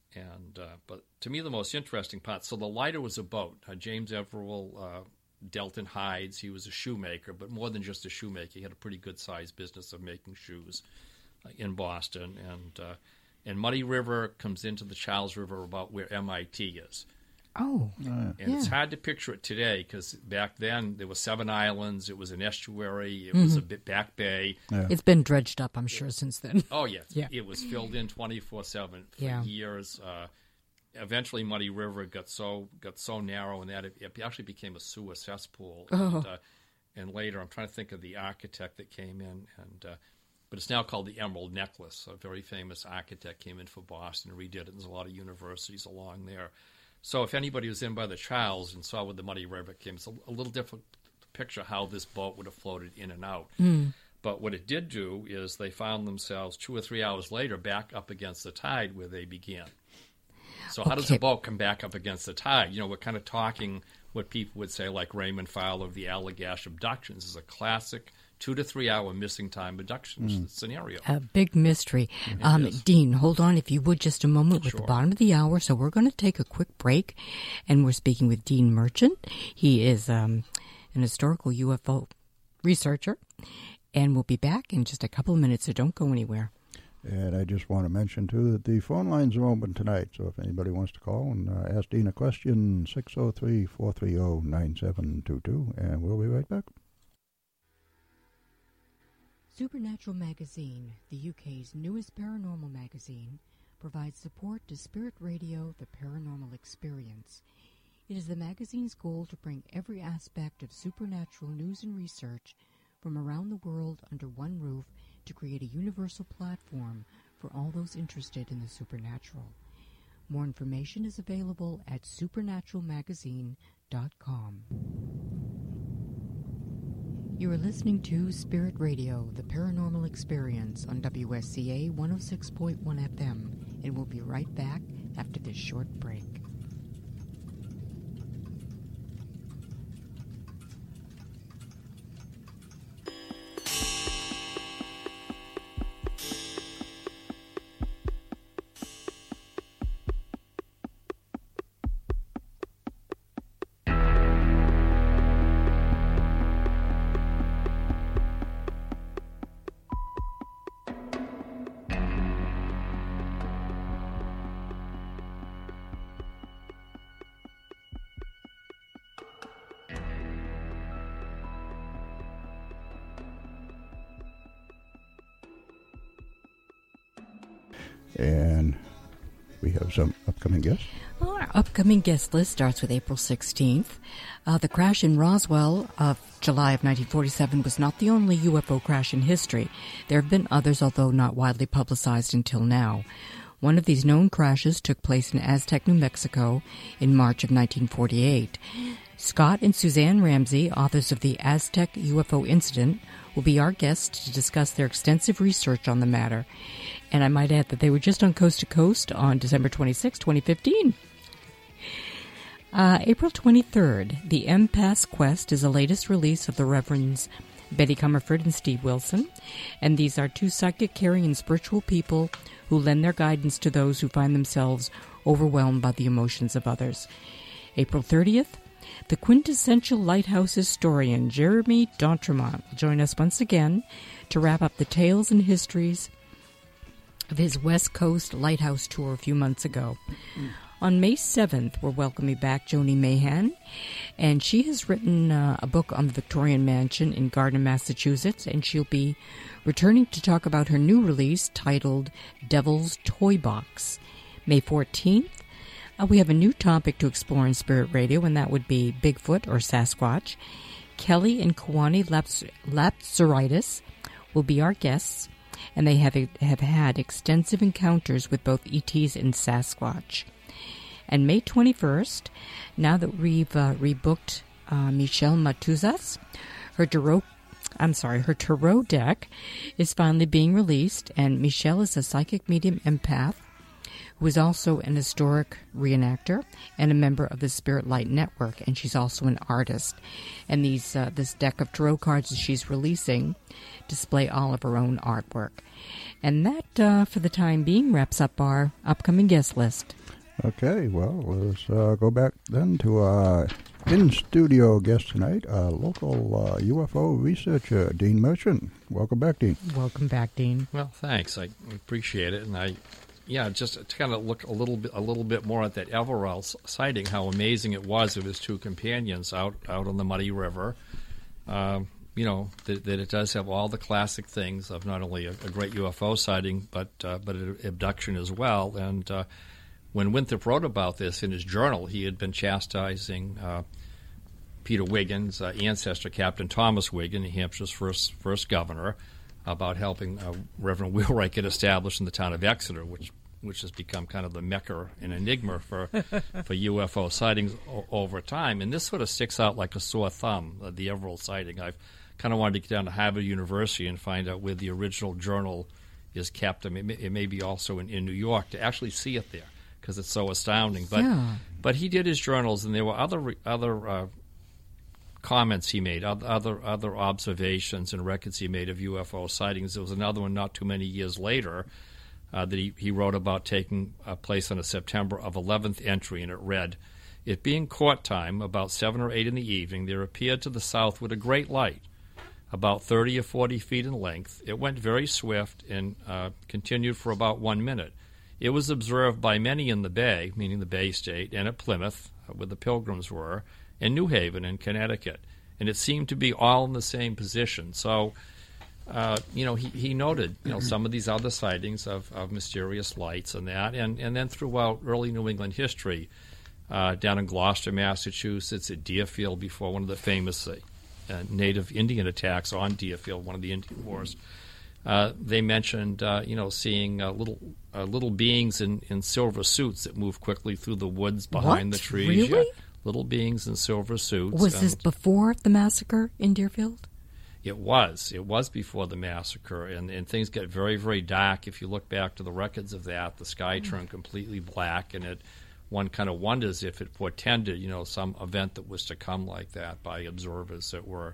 Speaker 3: And uh, but to me, the most interesting part. So the lighter was a boat. Uh, James Everell uh, dealt in hides. He was a shoemaker, but more than just a shoemaker, he had a pretty good sized business of making shoes uh, in Boston. And uh, and Muddy River comes into the Charles River about where M I T is.
Speaker 2: Oh,
Speaker 3: and
Speaker 2: yeah.
Speaker 3: It's hard to picture it today because back then there were seven islands. It was an estuary. It mm-hmm. was a bit back bay.
Speaker 2: Yeah. It's been dredged up, I'm sure, since then.
Speaker 3: Oh yes,
Speaker 2: yeah.
Speaker 3: It was filled in twenty-four seven for
Speaker 2: yeah.
Speaker 3: years. Uh, eventually, Muddy River got so got so narrow and that it, it actually became a sewer cesspool.
Speaker 2: Oh.
Speaker 3: And, uh, and later, I'm trying to think of the architect that came in, and uh, but it's now called the Emerald Necklace. A very famous architect came in for Boston and redid it. There's a lot of universities along there. So if anybody was in by the Charles and saw where the Muddy River came, it's a, a little difficult to picture how this boat would have floated in and out.
Speaker 2: Mm.
Speaker 3: But what it did do is they found themselves two or three hours later back up against the tide where they began. So how
Speaker 2: okay.
Speaker 3: does a boat come back up against the tide? You know, we're kind of talking what people would say like Raymond Fowler of the Allagash abductions is a classic two to three hour missing time abduction mm. scenario.
Speaker 2: A big mystery. Um, Dean, hold on if you would just a moment. We're
Speaker 3: sure.
Speaker 2: at the bottom of the hour, so we're going to take a quick break, and we're speaking with Dean Merchant. He is um, an historical U F O researcher, and we'll be back in just a couple of minutes, so don't go anywhere.
Speaker 1: And I just want to mention, too, that the phone lines are open tonight, so if anybody wants to call and uh, ask Dean a question, six oh three, four three oh, nine seven two two, and we'll be right back.
Speaker 2: Supernatural Magazine, the U K's newest paranormal magazine, provides support to Spirit Radio, the paranormal experience. It is the magazine's goal to bring every aspect of supernatural news and research from around the world under one roof to create a universal platform for all those interested in the supernatural. More information is available at supernatural magazine dot com. You are listening to Spirit Radio, the paranormal experience on W S C A one oh six point one F M, and we'll be right back after this short break.
Speaker 1: And we have some upcoming guests.
Speaker 2: Well, our upcoming guest list starts with April sixteenth. Uh, the crash in Roswell of July of nineteen forty-seven was not the only U F O crash in history. There have been others, although not widely publicized until now. One of these known crashes took place in Aztec, New Mexico in March of nineteen forty-eight. Scott and Suzanne Ramsey, authors of the Aztec U F O incident, will be our guests to discuss their extensive research on the matter. And I might add that they were just on Coast to Coast on December twenty-sixth, twenty fifteen. Uh, April twenty-third, The Empath's Quest is the latest release of the Reverends Betty Comerford and Steve Wilson. And these are two psychic, caring, and spiritual people who lend their guidance to those who find themselves overwhelmed by the emotions of others. April thirtieth, the quintessential lighthouse historian Jeremy D'Entremont will join us once again to wrap up the tales and histories of his West Coast lighthouse tour a few months ago. Mm. On May seventh, we're welcoming back Joni Mahan, and she has written uh, a book on the Victorian Mansion in Gardner, Massachusetts, and she'll be returning to talk about her new release titled Devil's Toy Box. May fourteenth, uh, we have a new topic to explore in Spirit Radio, and that would be Bigfoot or Sasquatch. Kelly and Kawani Lapsaritis will be our guests, and they have have had extensive encounters with both E Ts and Sasquatch. And May twenty-first, now that we've uh, rebooked uh, Michelle Matuzas, her tarot, I'm sorry, her tarot deck is finally being released, and Michelle is a psychic medium empath who is also an historic reenactor and a member of the Spirit Light Network, and she's also an artist. And these uh, this deck of tarot cards that she's releasing display all of her own artwork. And that, uh, for the time being, wraps up our upcoming guest list.
Speaker 1: Okay, well, let's uh, go back then to our in-studio guest tonight, uh, local uh, U F O researcher, Dean Merchant. Welcome back, Dean.
Speaker 2: Welcome back, Dean.
Speaker 3: Well, thanks. I appreciate it, and I, yeah, just to kind of look a little bit, a little bit more at that Everell sighting, how amazing it was of his two companions out out on the Muddy River. Um, you know that, that it does have all the classic things of not only a, a great U F O sighting, but uh, but an abduction as well, and. Uh, When Winthrop wrote about this in his journal, he had been chastising uh, Peter Wiggins' uh, ancestor, Captain Thomas Wiggin, New Hampshire's first first governor, about helping uh, Reverend Wheelwright get established in the town of Exeter, which which has become kind of the mecca and enigma for for U F O sightings o- over time. And this sort of sticks out like a sore thumb, uh, the Everell sighting. I've kind of wanted to get down to Harvard University and find out where the original journal is kept. I mean, it may be also in, in New York to actually see it there, because it's so astounding. But
Speaker 2: yeah.
Speaker 3: but he did his journals, and there were other other uh, comments he made, other other observations and records he made of U F O sightings. There was another one not too many years later uh, that he, he wrote about taking uh, place on a September of eleventh entry, and it read, "It being court time, about seven or eight in the evening, there appeared to the southward a great light, about thirty or forty feet in length. It went very swift and uh, continued for about one minute. It was observed by many in the Bay," meaning the Bay State, "and at Plymouth, where the Pilgrims were, and New Haven in Connecticut, and it seemed to be all in the same position." So, uh, you know, he, he noted, you know, some of these other sightings of, of mysterious lights and that, and, and then throughout early New England history, uh, down in Gloucester, Massachusetts, at Deerfield, before one of the famous uh, uh, native Indian attacks on Deerfield, one of the Indian Wars. Uh, they mentioned, uh, you know, seeing uh, little uh, little beings in, in silver suits that move quickly through the woods behind
Speaker 2: What?
Speaker 3: the trees.
Speaker 2: Really?
Speaker 3: Yeah, little beings in silver suits.
Speaker 2: Was this before the massacre in Deerfield?
Speaker 3: It was. It was before the massacre, and, and things get very, very dark. If you look back to the records of that, the sky turned completely black, and it one kind of wonders if it portended, you know, some event that was to come like that by observers that were,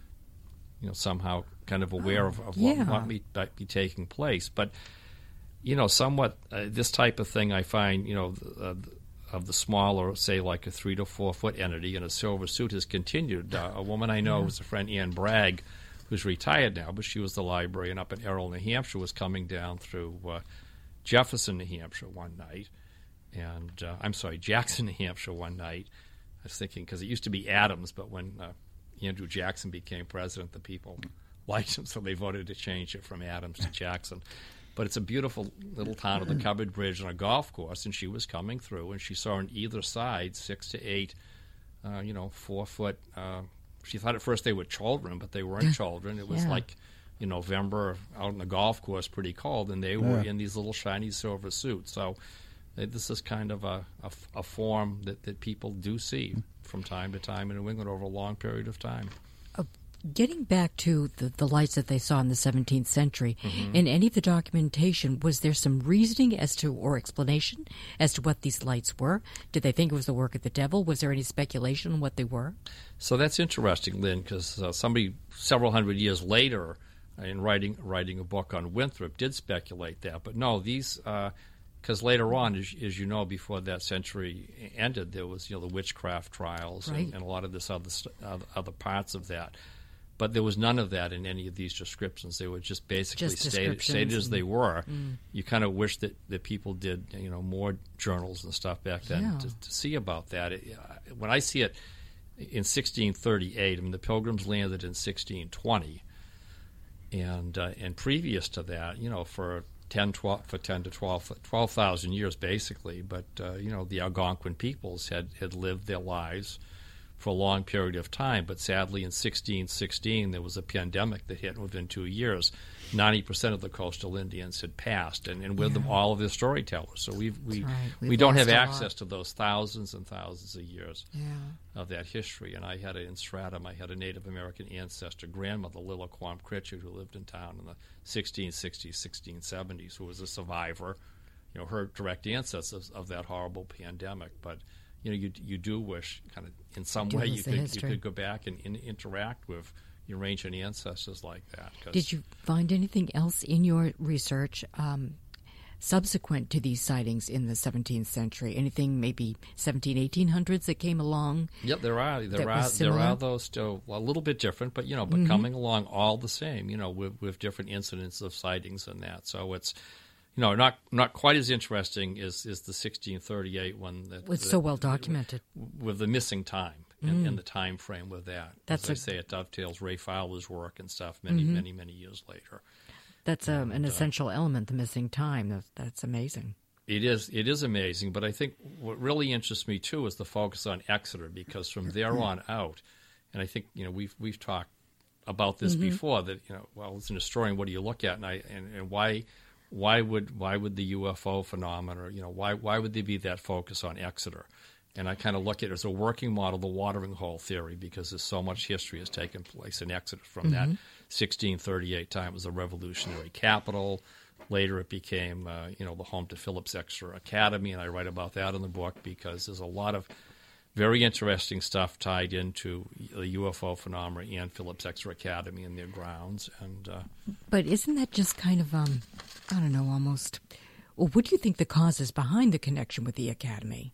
Speaker 3: you know, somehow kind of aware
Speaker 2: oh,
Speaker 3: of, of
Speaker 2: yeah.
Speaker 3: what might be, might be taking place. But, you know, somewhat uh, this type of thing I find, you know, uh, of the smaller, say, like a three to four foot entity in a silver suit has continued. Uh, a woman I know, yeah. was a friend, Ann Bragg, who's retired now, but she was the librarian up in Errol, New Hampshire, was coming down through uh, Jefferson, New Hampshire one night. And, uh, I'm sorry, Jackson, New Hampshire one night. I was thinking, because it used to be Adams, but when uh, Andrew Jackson became president, the people liked him, so they voted to change it from Adams to Jackson. But it's a beautiful little town with a covered bridge and a golf course, and she was coming through, and she saw on either side six to eight, uh, you know, four-foot. Uh, she thought at first they were children, but they weren't children. It was
Speaker 2: yeah.
Speaker 3: like, you know, November out on the golf course, pretty cold, and they were yeah. in these little shiny silver suits. So uh, this is kind of a, a, a form that, that people do see from time to time in New England over a long period of time.
Speaker 2: Getting back to the, the lights that they saw in the seventeenth century, mm-hmm. in any of the documentation, was there some reasoning as to, or explanation as to what these lights were? Did they think it was the work of the devil? Was there any speculation on what they were? So
Speaker 3: that's interesting, Lynn, because uh, somebody several hundred years later, uh, in writing writing a book on Winthrop, did speculate that. But no, these, because uh, later on, as, as you know, before that century ended, there was, you know, the witchcraft trials
Speaker 2: right.
Speaker 3: and, and a lot of this other other, other parts of that. But there was none of that in any of these descriptions. They were just basically
Speaker 2: just
Speaker 3: stated, stated as they were.
Speaker 2: Mm.
Speaker 3: You kind of wish that, that people did, you know, more journals and stuff back then
Speaker 2: yeah.
Speaker 3: to, to see about that. It, uh, when I see it in sixteen thirty-eight, I mean, the Pilgrims landed in sixteen twenty, and uh, and previous to that, you know, for ten, twelve, for ten to twelve, twelve thousand years basically. But uh, you know, the Algonquin peoples had, had lived their lives for a long period of time, but sadly in sixteen sixteen there was a pandemic that hit within two years. ninety percent of the coastal Indians had passed, and, and with yeah. them all of their storytellers. So we've, we
Speaker 2: right. we've
Speaker 3: we don't have
Speaker 2: a
Speaker 3: access
Speaker 2: lot.
Speaker 3: to those thousands and thousands of years
Speaker 2: yeah.
Speaker 3: of that history. And I had it in Stratham, I had a Native American ancestor, grandmother Lilliquam Critchard, who lived in town in the sixteen sixties, sixteen seventies, who was a survivor, you know, her direct ancestors of that horrible pandemic. But you know, you you do wish, kind of, in some
Speaker 2: Do
Speaker 3: way,
Speaker 2: miss
Speaker 3: you
Speaker 2: the
Speaker 3: could
Speaker 2: history.
Speaker 3: you could go back and, and interact with your ancient ancestors like that. 'Cause
Speaker 2: Did you find anything else in your research um, subsequent to these sightings in the seventeenth century? Anything maybe seventeen, eighteen hundreds that came along?
Speaker 3: Yep, there are
Speaker 2: that
Speaker 3: there
Speaker 2: was
Speaker 3: are there
Speaker 2: similar?
Speaker 3: are those still a little bit different, but you know, but
Speaker 2: Mhm.
Speaker 3: coming along all the same. You know, with with different incidents of sightings and that. So it's, you know, not not quite as interesting as is the sixteen thirty-eight one that
Speaker 2: Was
Speaker 3: that-
Speaker 2: so well documented.
Speaker 3: with the missing time and, and the time frame with that.
Speaker 2: That's
Speaker 3: As I
Speaker 2: a-
Speaker 3: say, it dovetails Ray Fowler's work and stuff many
Speaker 2: Mhm.
Speaker 3: many many years later.
Speaker 2: That's um, an
Speaker 3: And, uh,
Speaker 2: essential element, the missing time. That's, that's amazing.
Speaker 3: It is it is amazing, but I think what really interests me too is the focus on Exeter, because from there on out, and I think, you know, we've we've talked about this before, that, you know, well, as an historian, what do you look at, and I and, and why why would why would the U F O phenomena, you know, why why would there be that focus on Exeter? And I kind of look at it as a working model, the watering hole theory, because there's so much history has taken place in Exeter from that sixteen thirty-eight time. It was a revolutionary capital. Later, it became, uh, you know, the home to Phillips Exeter Academy, and I write about that in the book because there's a lot of very interesting stuff tied into the U F O phenomena and Phillips Exeter Academy and their grounds. And uh,
Speaker 2: But isn't that just kind of, um, I don't know, almost... Well, what do you think the cause is behind the connection with the Academy?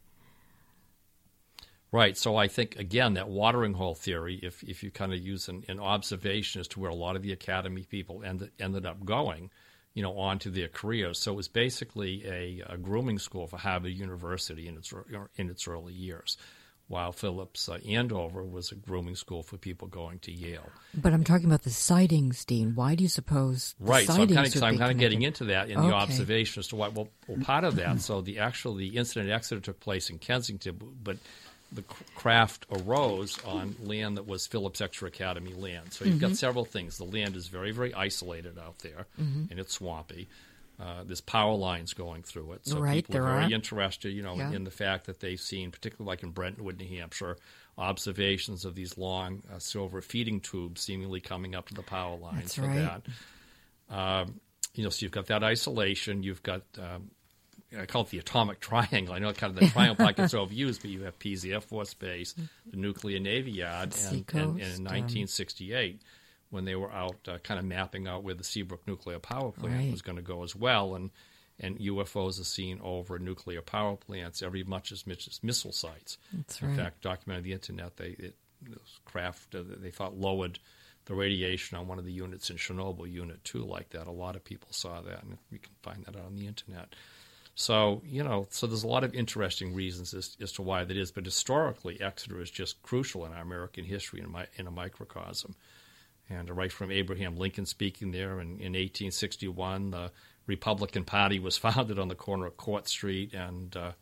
Speaker 3: right, so I think, again, that watering hole theory, if if you kind of use an, an observation as to where a lot of the Academy people ended, ended up going, you know, on to their careers. So it was basically a, a grooming school for Harvard University in its in its early years, while Phillips uh, Andover was a grooming school for people going to Yale.
Speaker 2: But I'm talking about the sightings, Dean. Why do you suppose the
Speaker 3: Right, so I'm
Speaker 2: sightings
Speaker 3: kind of, so
Speaker 2: would
Speaker 3: I'm
Speaker 2: be
Speaker 3: kind of getting
Speaker 2: connected?
Speaker 3: into that in
Speaker 2: Okay.
Speaker 3: the observation as to why. Well, well, part of that. So the actual the incident at Exeter took place in Kensington, but the craft arose on land that was Phillips Exeter Academy land. So you've
Speaker 2: Mm-hmm.
Speaker 3: got several things. The land is very, very isolated out there,
Speaker 2: Mm-hmm.
Speaker 3: and it's swampy. Uh, there's power lines going through it, so
Speaker 2: Right,
Speaker 3: people
Speaker 2: there
Speaker 3: are very
Speaker 2: are.
Speaker 3: interested, you know,
Speaker 2: Yeah.
Speaker 3: in the fact that they've seen, particularly like in Brentwood, New Hampshire, observations of these long uh, silver feeding tubes seemingly coming up to the power lines
Speaker 2: That's
Speaker 3: for
Speaker 2: right.
Speaker 3: that. Um, you know, so you've got that isolation. You've got, um, I call it the atomic triangle. I know kind of the triangle part gets overused, but you have Pease Air Force Base, the Nuclear Navy Yard, and, and, and
Speaker 2: Seacoast,
Speaker 3: in
Speaker 2: um,
Speaker 3: nineteen sixty-eight, when they were out uh, kind of mapping out where the Seabrook nuclear power plant
Speaker 2: Right.
Speaker 3: was going to go as well, and and U F Os are seen over nuclear power plants every much as much as missile sites.
Speaker 2: That's
Speaker 3: In
Speaker 2: right.
Speaker 3: fact, documented on the internet, they it, those craft uh, they thought lowered the radiation on one of the units in Chernobyl, Unit Two, like that. A lot of people saw that, and you can find that out on the internet. So, you know, so there's a lot of interesting reasons as, as to why that is. But historically, Exeter is just crucial in our American history in, my, in a microcosm. And right from Abraham Lincoln speaking there in, in eighteen sixty-one, the Republican Party was founded on the corner of Court Street and uh,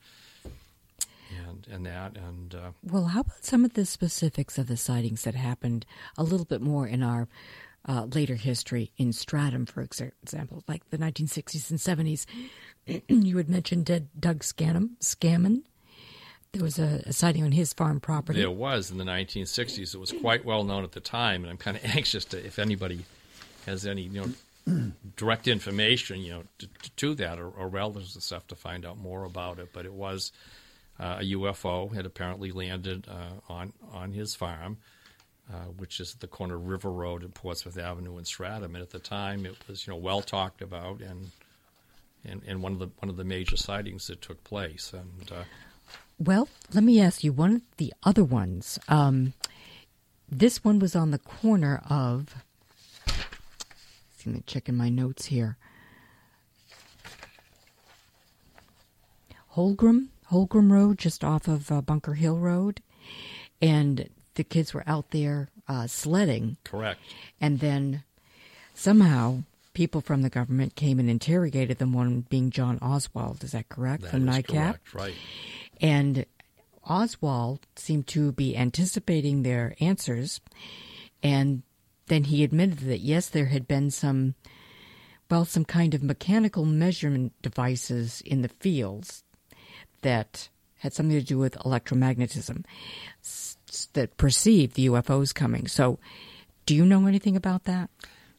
Speaker 3: and and that. And uh,
Speaker 2: Well, how about some of the specifics of the sightings that happened a little bit more in our uh, later history in Stratham, for exa- example, like the nineteen sixties and seventies? You had mentioned dead Doug Scanlon. Scammon. There was a, a sighting on his farm property.
Speaker 3: there was in the nineteen sixties. It was quite well known at the time, and I'm kind of anxious to, if anybody has any, you know, direct information, you know, to, to, to that, or, or relatives and stuff, to find out more about it. But it was uh, a U F O had apparently landed uh, on on his farm, uh, which is at the corner of River Road and Portsmouth Avenue in Stratham. And at the time, it was, you know, well talked about, and and, and one of the one of the major sightings that took place. And uh,
Speaker 2: Well, let me ask you, one of the other ones, um, this one was on the corner of, let me check in my notes here, Holgram, Holgram Road, just off of uh, Bunker Hill Road, and the kids were out there uh, sledding,
Speaker 3: correct.
Speaker 2: and then somehow people from the government came and interrogated them, one being John Oswald, is that correct,
Speaker 3: That
Speaker 2: from
Speaker 3: is
Speaker 2: NICAP?
Speaker 3: correct, right.
Speaker 2: And Oswald seemed to be anticipating their answers, and then he admitted that, yes, there had been some, well, some kind of mechanical measurement devices in the fields that had something to do with electromagnetism s- that perceived the U F Os coming. So do you know anything about that?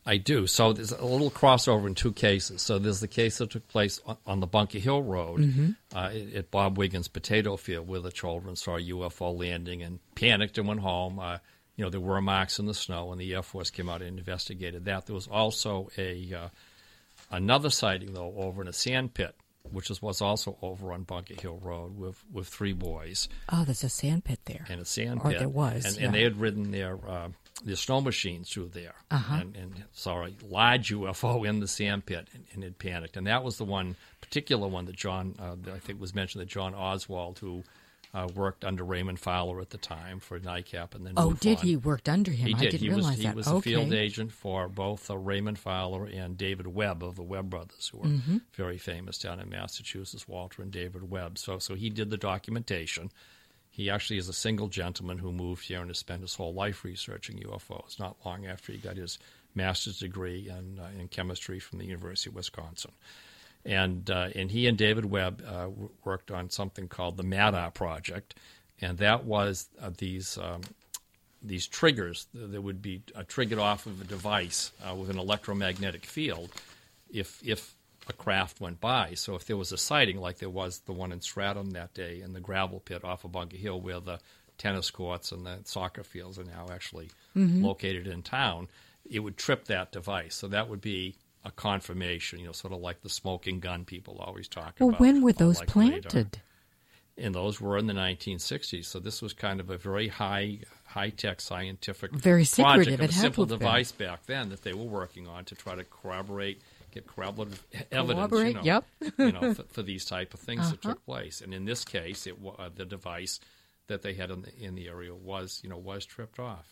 Speaker 3: I do. So there's a little crossover in two cases. So there's the case that took place on, on the Bunker Hill Road mm-hmm. uh, at Bob Wiggins' potato field, where the children saw a U F O landing and panicked and went home. Uh, you know, there were marks in the snow, and the Air Force came out and investigated that. There was also a uh, another sighting, though, over in a sand pit, which is, was also over on Bunker Hill Road with, with three boys.
Speaker 2: Oh, there's a sand pit there.
Speaker 3: And a sand
Speaker 2: or
Speaker 3: pit.
Speaker 2: Or there was,
Speaker 3: And,
Speaker 2: yeah.
Speaker 3: and they had ridden their, uh, their snow machines through there.
Speaker 2: Uh-huh.
Speaker 3: And, and saw a large U F O in the sand pit and, and had panicked. And that was the one, particular one that John, uh, that I think was mentioned, that John Oswald, who uh, worked under Raymond Fowler at the time for NICAP and then
Speaker 2: Oh,
Speaker 3: moved
Speaker 2: did
Speaker 3: on.
Speaker 2: he worked under him?
Speaker 3: He
Speaker 2: I
Speaker 3: did.
Speaker 2: didn't
Speaker 3: he
Speaker 2: realize
Speaker 3: was,
Speaker 2: that.
Speaker 3: He was
Speaker 2: okay.
Speaker 3: a field agent for both uh, Raymond Fowler and David Webb of the Webb brothers, who were
Speaker 2: mm-hmm.
Speaker 3: very famous down in Massachusetts, Walter and David Webb. So, so he did the documentation. He actually is a single gentleman who moved here and has spent his whole life researching U F Os, not long after he got his master's degree in, uh, in chemistry from the University of Wisconsin. And uh, and he and David Webb uh, w- worked on something called the MADAR Project, and that was uh, these um, these triggers that would be uh, triggered off of a device uh, with an electromagnetic field if if a craft went by. So if there was a sighting, like there was the one in Stratham that day in the gravel pit off of Bunker Hill, where the tennis courts and the soccer fields are now actually mm-hmm. located in town, it would trip that device. So that would be a confirmation, you know, sort of like the smoking gun people always talk
Speaker 2: well,
Speaker 3: about.
Speaker 2: Well, when were those
Speaker 3: like
Speaker 2: planted?
Speaker 3: Radar. And those were in the nineteen sixties. So this was kind of a very high, high-tech scientific
Speaker 2: very
Speaker 3: project
Speaker 2: secretive.
Speaker 3: of
Speaker 2: It
Speaker 3: a
Speaker 2: had
Speaker 3: simple
Speaker 2: to have
Speaker 3: device been. back then that they were working on to try to corroborate, get corroborative evidence,
Speaker 2: Corroborate,
Speaker 3: you know,
Speaker 2: yep.
Speaker 3: you know for, for these type of things
Speaker 2: uh-huh.
Speaker 3: that took place. And in this case, it uh, the device that they had in the, in the area was, you know, was tripped off.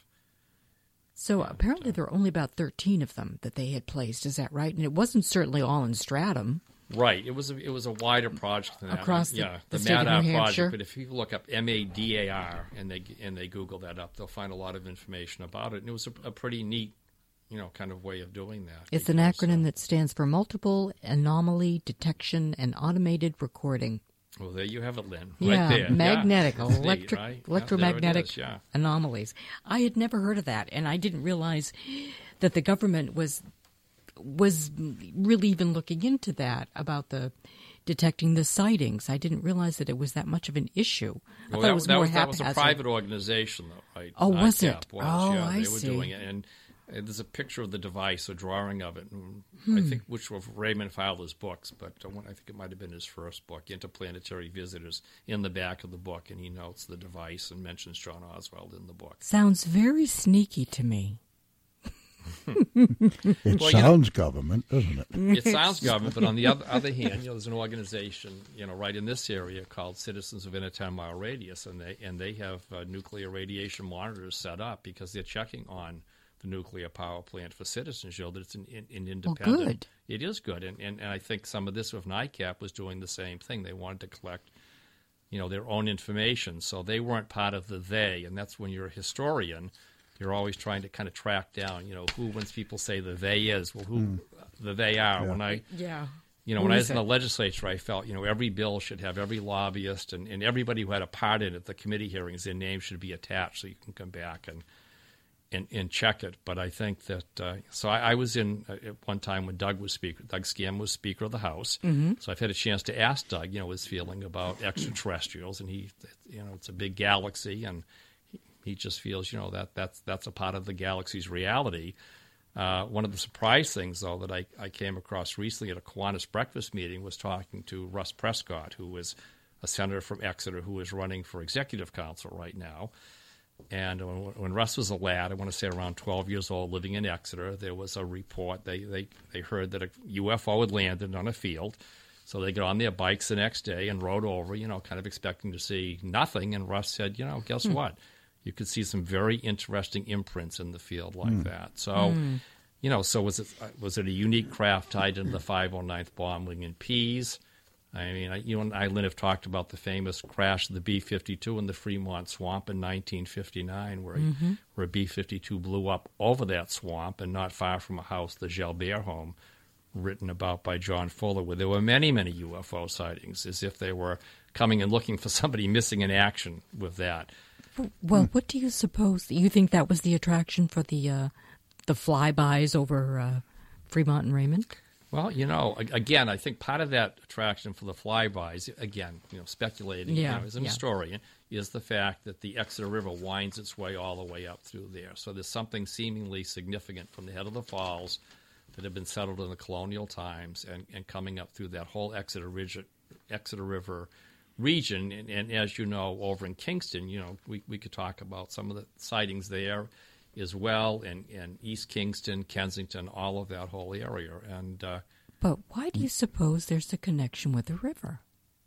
Speaker 2: So apparently there were only about thirteen of them that they had placed. Is that right? And it wasn't certainly all in Stratham.
Speaker 3: Right. It was a, it was a wider project than that.
Speaker 2: Across the,
Speaker 3: yeah,
Speaker 2: the,
Speaker 3: the
Speaker 2: state of
Speaker 3: MADAR
Speaker 2: New Hampshire.
Speaker 3: project. But if you look up M A D A R and they and they Google that up, they'll find a lot of information about it. And it was a, a pretty neat, you know, kind of way of doing that.
Speaker 2: It's
Speaker 3: because,
Speaker 2: an acronym
Speaker 3: uh,
Speaker 2: that stands for Multiple Anomaly Detection and Automated Recording.
Speaker 3: Well, there you have it, Lynn.
Speaker 2: Yeah,
Speaker 3: right there.
Speaker 2: magnetic,
Speaker 3: yeah.
Speaker 2: electric,
Speaker 3: Neat, right?
Speaker 2: electromagnetic
Speaker 3: yeah, is, yeah.
Speaker 2: anomalies. I had never heard of that, and I didn't realize that the government was was really even looking into that about the detecting the sightings. I didn't realize that it was that much of an issue. I
Speaker 3: well,
Speaker 2: thought
Speaker 3: that,
Speaker 2: it was
Speaker 3: that
Speaker 2: more
Speaker 3: was, that
Speaker 2: haphazard.
Speaker 3: was a private organization, though, right?
Speaker 2: Oh, was
Speaker 3: I C A
Speaker 2: it?
Speaker 3: P was,
Speaker 2: Oh,
Speaker 3: yeah,
Speaker 2: I
Speaker 3: they
Speaker 2: see.
Speaker 3: were doing it, and uh, there's a picture of the device, a drawing of it, and
Speaker 2: Hmm.
Speaker 3: I think which were Raymond Fowler's books, but I think it might have been his first book, Interplanetary Visitors, in the back of the book, and he notes the device and mentions John Oswald in the book.
Speaker 2: Sounds very sneaky to me.
Speaker 1: It
Speaker 3: Well,
Speaker 1: sounds
Speaker 3: you know,
Speaker 1: government, doesn't it?
Speaker 3: It sounds government, but on the other, other hand, you know, there's an organization, you know, right in this area called Citizens Within a ten mile Radius, and they and they have uh, nuclear radiation monitors set up because they're checking on the nuclear power plant for citizens. You know, that it's an, an independent.
Speaker 2: Well, good.
Speaker 3: It is good, and, and and I think some of this with NICAP was doing the same thing. They wanted to collect, you know, their own information, so they weren't part of the they, and that's when you're a historian. You're always trying to kind of track down, you know, who, when people say the they is, well, who mm. the they are.
Speaker 1: Yeah.
Speaker 3: When I,
Speaker 2: yeah.
Speaker 3: you know,
Speaker 2: Who
Speaker 3: when I
Speaker 2: is
Speaker 3: was in
Speaker 2: it?
Speaker 3: the legislature, I felt, you know, every bill should have every lobbyist and, and everybody who had a part in it, the committee hearings, their name should be attached so you can come back and and, and check it. But I think that, uh, so I, I was in uh, at one time when Doug was speaker, Doug Scammon was Speaker of the House. Mm-hmm. So I've had a chance to ask Doug, you know, his feeling about extraterrestrials. And he, you know, it's a big galaxy, and he just feels, you know, that that's that's a part of the galaxy's reality. Uh, one of the surprise things, though, that I, I came across recently at a Kiwanis breakfast meeting was talking to Russ Prescott, who is a senator from Exeter who is running for executive council right now. And when, when Russ was a lad, I want to say around twelve years old, living in Exeter, there was a report. They, they, they heard that a U F O had landed on a field. So they got on their bikes the next day and rode over, you know, kind of expecting to see nothing. And Russ said, you know, guess hmm. what? You could see some very interesting imprints in the field like mm. that. So, mm. you know, so was it was it a unique craft tied into the five oh ninth bomb wing in Pease? I mean, I, you and I, Lynn, have talked about the famous crash of the B fifty-two in the Fremont Swamp in nineteen fifty-nine, where, mm-hmm. where a B fifty-two blew up over that swamp and not far from a house, the Gelbert home, written about by John Fuller, where there were many, many U F O sightings, as if they were coming and looking for somebody missing in action with that.
Speaker 2: Well, what do you suppose? You think that was the attraction for the uh, the flybys over uh, Fremont and Raymond?
Speaker 3: Well, you know, again, I think part of that attraction for the flybys, again, you know, speculating,
Speaker 2: Yeah,
Speaker 3: you know, as an
Speaker 2: yeah.
Speaker 3: historian, is the fact that the Exeter River winds its way all the way up through there. So there's something seemingly significant from the head of the falls that have been settled in the colonial times and, and coming up through that whole Exeter, Ridge, Exeter River region. And, and as you know, over in Kingston, you know, we, we could talk about some of the sightings there as well, and, and East Kingston, Kensington, all of that whole area. And uh,
Speaker 2: But why do you suppose there's a connection with the river?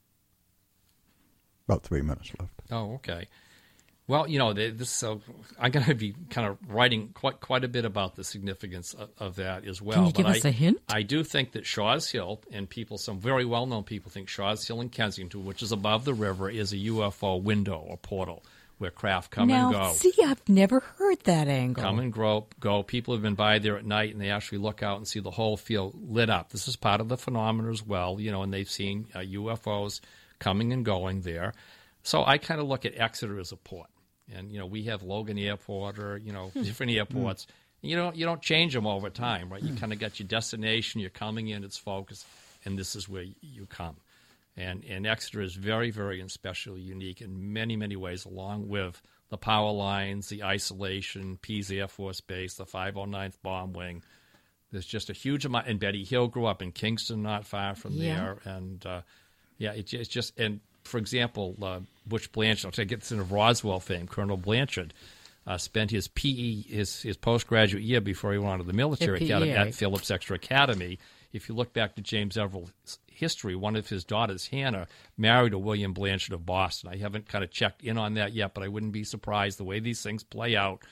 Speaker 1: About three minutes left.
Speaker 3: Oh, okay. Well, you know, they, this uh, I'm going to be kind of writing quite quite a bit about the significance of, of that as well.
Speaker 2: Can you
Speaker 3: but
Speaker 2: give
Speaker 3: I,
Speaker 2: us a hint?
Speaker 3: I do think that Shaw's Hill, and people, some very well-known people think Shaw's Hill in Kensington, which is above the river, is a U F O window or portal where craft come
Speaker 2: now,
Speaker 3: and go.
Speaker 2: see, I've never heard that angle.
Speaker 3: Come and grow, go. People have been by there at night, and they actually look out and see the whole field lit up. This is part of the phenomenon as well, you know, and they've seen uh, U F Os coming and going there. So I kind of look at Exeter as a port. And, you know, we have Logan Airport or, you know, different airports. You don't, you don't change them over time, right? You kind of got your destination, you're coming in, it's focused, and this is where you come. And, and Exeter is very, very and especially unique in many, many ways, along with the power lines, the isolation, Pease Air Force Base, the five oh ninth Bomb Wing. There's just a huge amount. And Betty Hill grew up in Kingston, not far from
Speaker 2: Yeah.
Speaker 3: there. And, uh, yeah, it, it's just, and for example, uh, Butch Blanchard, I'll take it into Roswell fame, Colonel Blanchard, uh, spent his P E, his, his postgraduate year before he went on to the military
Speaker 2: At
Speaker 3: academy
Speaker 2: P E A.
Speaker 3: at Phillips Exeter Academy. If you look back to James Everett's history, one of his daughters, Hannah, married a William Blanchard of Boston. I haven't kind of checked in on that yet, but I wouldn't be surprised the way these things play out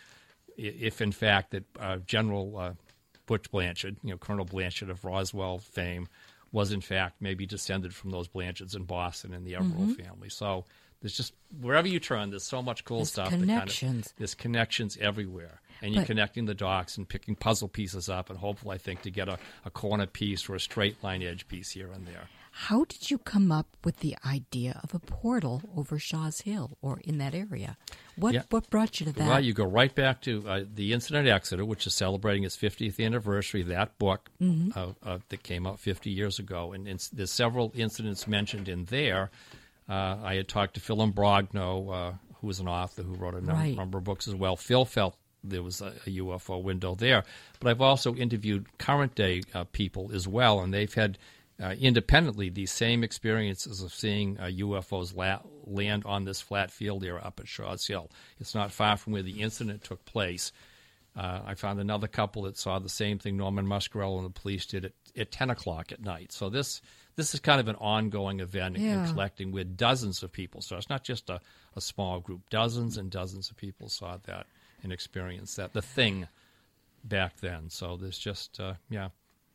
Speaker 3: if, in fact, that uh, General uh, Butch Blanchard, you know, Colonel Blanchard of Roswell fame, was in fact maybe descended from those Blanchards in Boston and the Everett
Speaker 2: Mm-hmm.
Speaker 3: family. So there's just, wherever you turn, there's so much cool
Speaker 2: There's
Speaker 3: stuff.
Speaker 2: connections.
Speaker 3: That kind of, there's connections everywhere. And you're
Speaker 2: But-
Speaker 3: connecting the dots and picking puzzle pieces up, and hopefully, I think, to get a, a corner piece or a straight line edge piece here and there.
Speaker 2: How did you come up with the idea of a portal over Shaw's Hill or in that area? What
Speaker 3: Yeah.
Speaker 2: what brought you to that?
Speaker 3: Well, you go right back to uh, the incident at Exeter, which is celebrating its fiftieth anniversary. That book
Speaker 2: Mm-hmm.
Speaker 3: uh, uh, that came out fifty years ago, and it's, there's several incidents mentioned in there. Uh, I had talked to Phil Imbrogno, uh, who was an author who wrote a num-
Speaker 2: Right.
Speaker 3: number of books as well. Phil felt there was a, a U F O window there, but I've also interviewed current day uh, people as well, and they've had uh, independently these same experiences of seeing uh, U F Os la- land on this flat field area up at Shaw's Hill. It's not far from where the incident took place. Uh, I found another couple that saw the same thing Norman Muscarello and the police did at, at ten o'clock at night. So this this is kind of an ongoing event and-
Speaker 2: Yeah.
Speaker 3: and collecting where dozens of people saw. It's not just a, a small group. Dozens and dozens of people saw that and experienced that, the thing back then. So there's just, uh, yeah.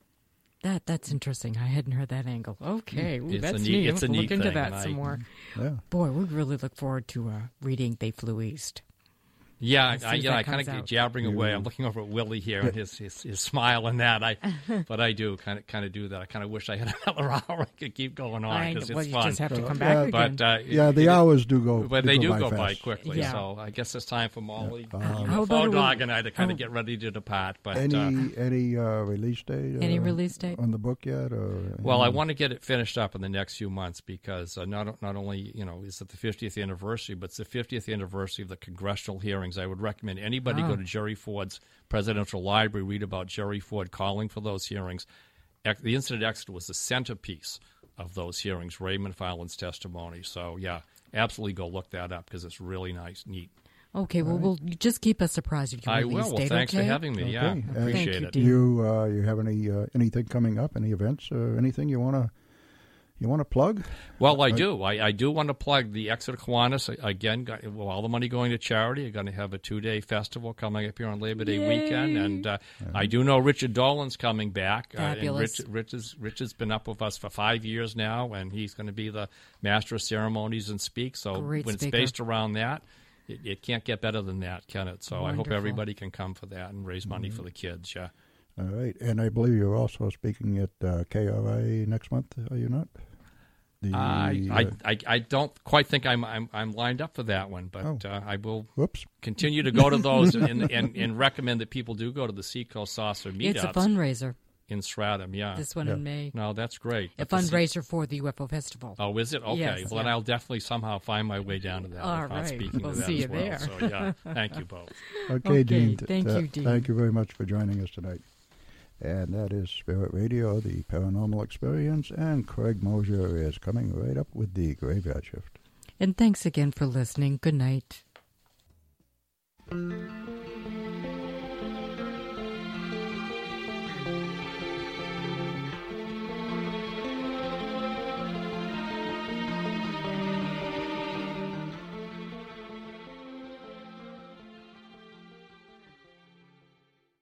Speaker 2: That that's interesting. I hadn't heard that angle. Okay, Ooh,
Speaker 3: It's a
Speaker 2: that's
Speaker 3: neat-
Speaker 2: neat.
Speaker 3: it's a
Speaker 2: We'll
Speaker 3: neat
Speaker 2: look into
Speaker 3: thing,
Speaker 2: that
Speaker 3: and
Speaker 2: some
Speaker 3: I-
Speaker 2: more.
Speaker 1: Yeah.
Speaker 2: Boy, we really look forward to uh, reading They Flew East.
Speaker 3: Yeah,
Speaker 2: As soon
Speaker 3: I,
Speaker 2: as
Speaker 3: yeah,
Speaker 2: that
Speaker 3: I kind
Speaker 2: comes
Speaker 3: of
Speaker 2: out.
Speaker 3: get jabbering away. I'm looking over at Willie here and his, his his smile and that. I, but I do kind of kind of do that. I kind of wish I had another hour. I could keep going on
Speaker 2: I,
Speaker 3: because
Speaker 2: well,
Speaker 3: it's
Speaker 2: you
Speaker 3: fun.
Speaker 2: just have to come
Speaker 1: Yeah,
Speaker 2: back again.
Speaker 3: But uh,
Speaker 1: Yeah,
Speaker 3: it-
Speaker 1: the
Speaker 3: it-
Speaker 1: hours do go.
Speaker 3: But they do
Speaker 1: by
Speaker 3: go
Speaker 1: fast.
Speaker 3: by quickly.
Speaker 2: Yeah.
Speaker 3: So I guess it's time for Molly,
Speaker 1: Um,
Speaker 3: uh,
Speaker 2: How about
Speaker 3: phone
Speaker 2: a-
Speaker 3: dog, and I to kind
Speaker 2: oh.
Speaker 3: of get ready to depart. But
Speaker 1: Any
Speaker 3: uh,
Speaker 1: any uh, release date?
Speaker 2: Any
Speaker 1: uh,
Speaker 2: release date?
Speaker 1: on the book yet? Or
Speaker 3: well, I
Speaker 1: any-
Speaker 3: want to get it finished up in the next few months because uh, not not only you know is it the fiftieth anniversary, but it's the fiftieth anniversary of the congressional hearings. I would recommend anybody
Speaker 2: Oh.
Speaker 3: go to Jerry Ford's Presidential Library, read about Jerry Ford calling for those hearings. Ex- The incident at Exeter was the centerpiece of those hearings, Raymond Fowland's testimony. So, yeah, absolutely go look that up because it's really nice, neat.
Speaker 2: Okay, well, we'll you just keep us surprised with your
Speaker 3: I
Speaker 2: release
Speaker 3: will. Well,
Speaker 2: date,
Speaker 3: thanks
Speaker 2: okay?
Speaker 3: for having me. Yeah,
Speaker 1: Okay. Uh,
Speaker 3: appreciate
Speaker 2: Thank you,
Speaker 3: it.
Speaker 2: Dean.
Speaker 1: You uh, you have any uh, anything coming up? Any events or anything you wanna you wanna plug?
Speaker 3: Well, I do. I, I do want to plug the Exeter Kiwanis. Again, got, well, all the money going to charity. You're going to have a two-day festival coming up here on Labor Day
Speaker 2: Yay.
Speaker 3: weekend. And uh, I do know Richard Dolan's coming back. Uh, and
Speaker 2: Fabulous.
Speaker 3: Rich, Rich, is, Rich has been up with us for five years now, and he's going to be the master of ceremonies and speak. So
Speaker 2: Great
Speaker 3: when
Speaker 2: speaker.
Speaker 3: it's based around that, it, it can't get better than that, can it? So I hope
Speaker 2: Wonderful.
Speaker 3: everybody can come for that and raise money for the kids, yeah.
Speaker 1: All right, and I believe you're also speaking at uh, K R I next month. Are you not? The,
Speaker 3: I,
Speaker 1: uh,
Speaker 3: I, I, I don't quite think I'm I'm, I'm lined up for that one, but
Speaker 1: Oh.
Speaker 3: uh, I will
Speaker 1: whoops.
Speaker 3: continue to go to those and, and, and recommend that people do go to the Seacoast Saucer meetups
Speaker 2: It's a fundraiser,
Speaker 3: in Stratham. Yeah,
Speaker 2: this one
Speaker 1: Yeah.
Speaker 2: in May.
Speaker 3: no, that's great.
Speaker 2: A
Speaker 3: But the Sea-
Speaker 2: fundraiser for the U F O Festival.
Speaker 3: Oh, is it? Okay.
Speaker 2: Yes,
Speaker 3: well, then
Speaker 2: yeah.
Speaker 3: I'll definitely somehow find my way down to that.
Speaker 2: All
Speaker 3: without
Speaker 2: right.
Speaker 3: speaking
Speaker 2: We'll
Speaker 3: to that
Speaker 2: see
Speaker 3: as
Speaker 2: you
Speaker 3: well.
Speaker 2: there.
Speaker 3: So, yeah, thank you both.
Speaker 1: Okay,
Speaker 2: Okay,
Speaker 1: Dean. th-
Speaker 2: thank
Speaker 1: th-
Speaker 2: you, Dean.
Speaker 1: Thank you very much for joining us tonight. And that is Spirit Radio, the Paranormal Experience, and Craig Mosier is coming right up with the Graveyard Shift.
Speaker 2: And thanks again for listening. Good night.
Speaker 1: Thank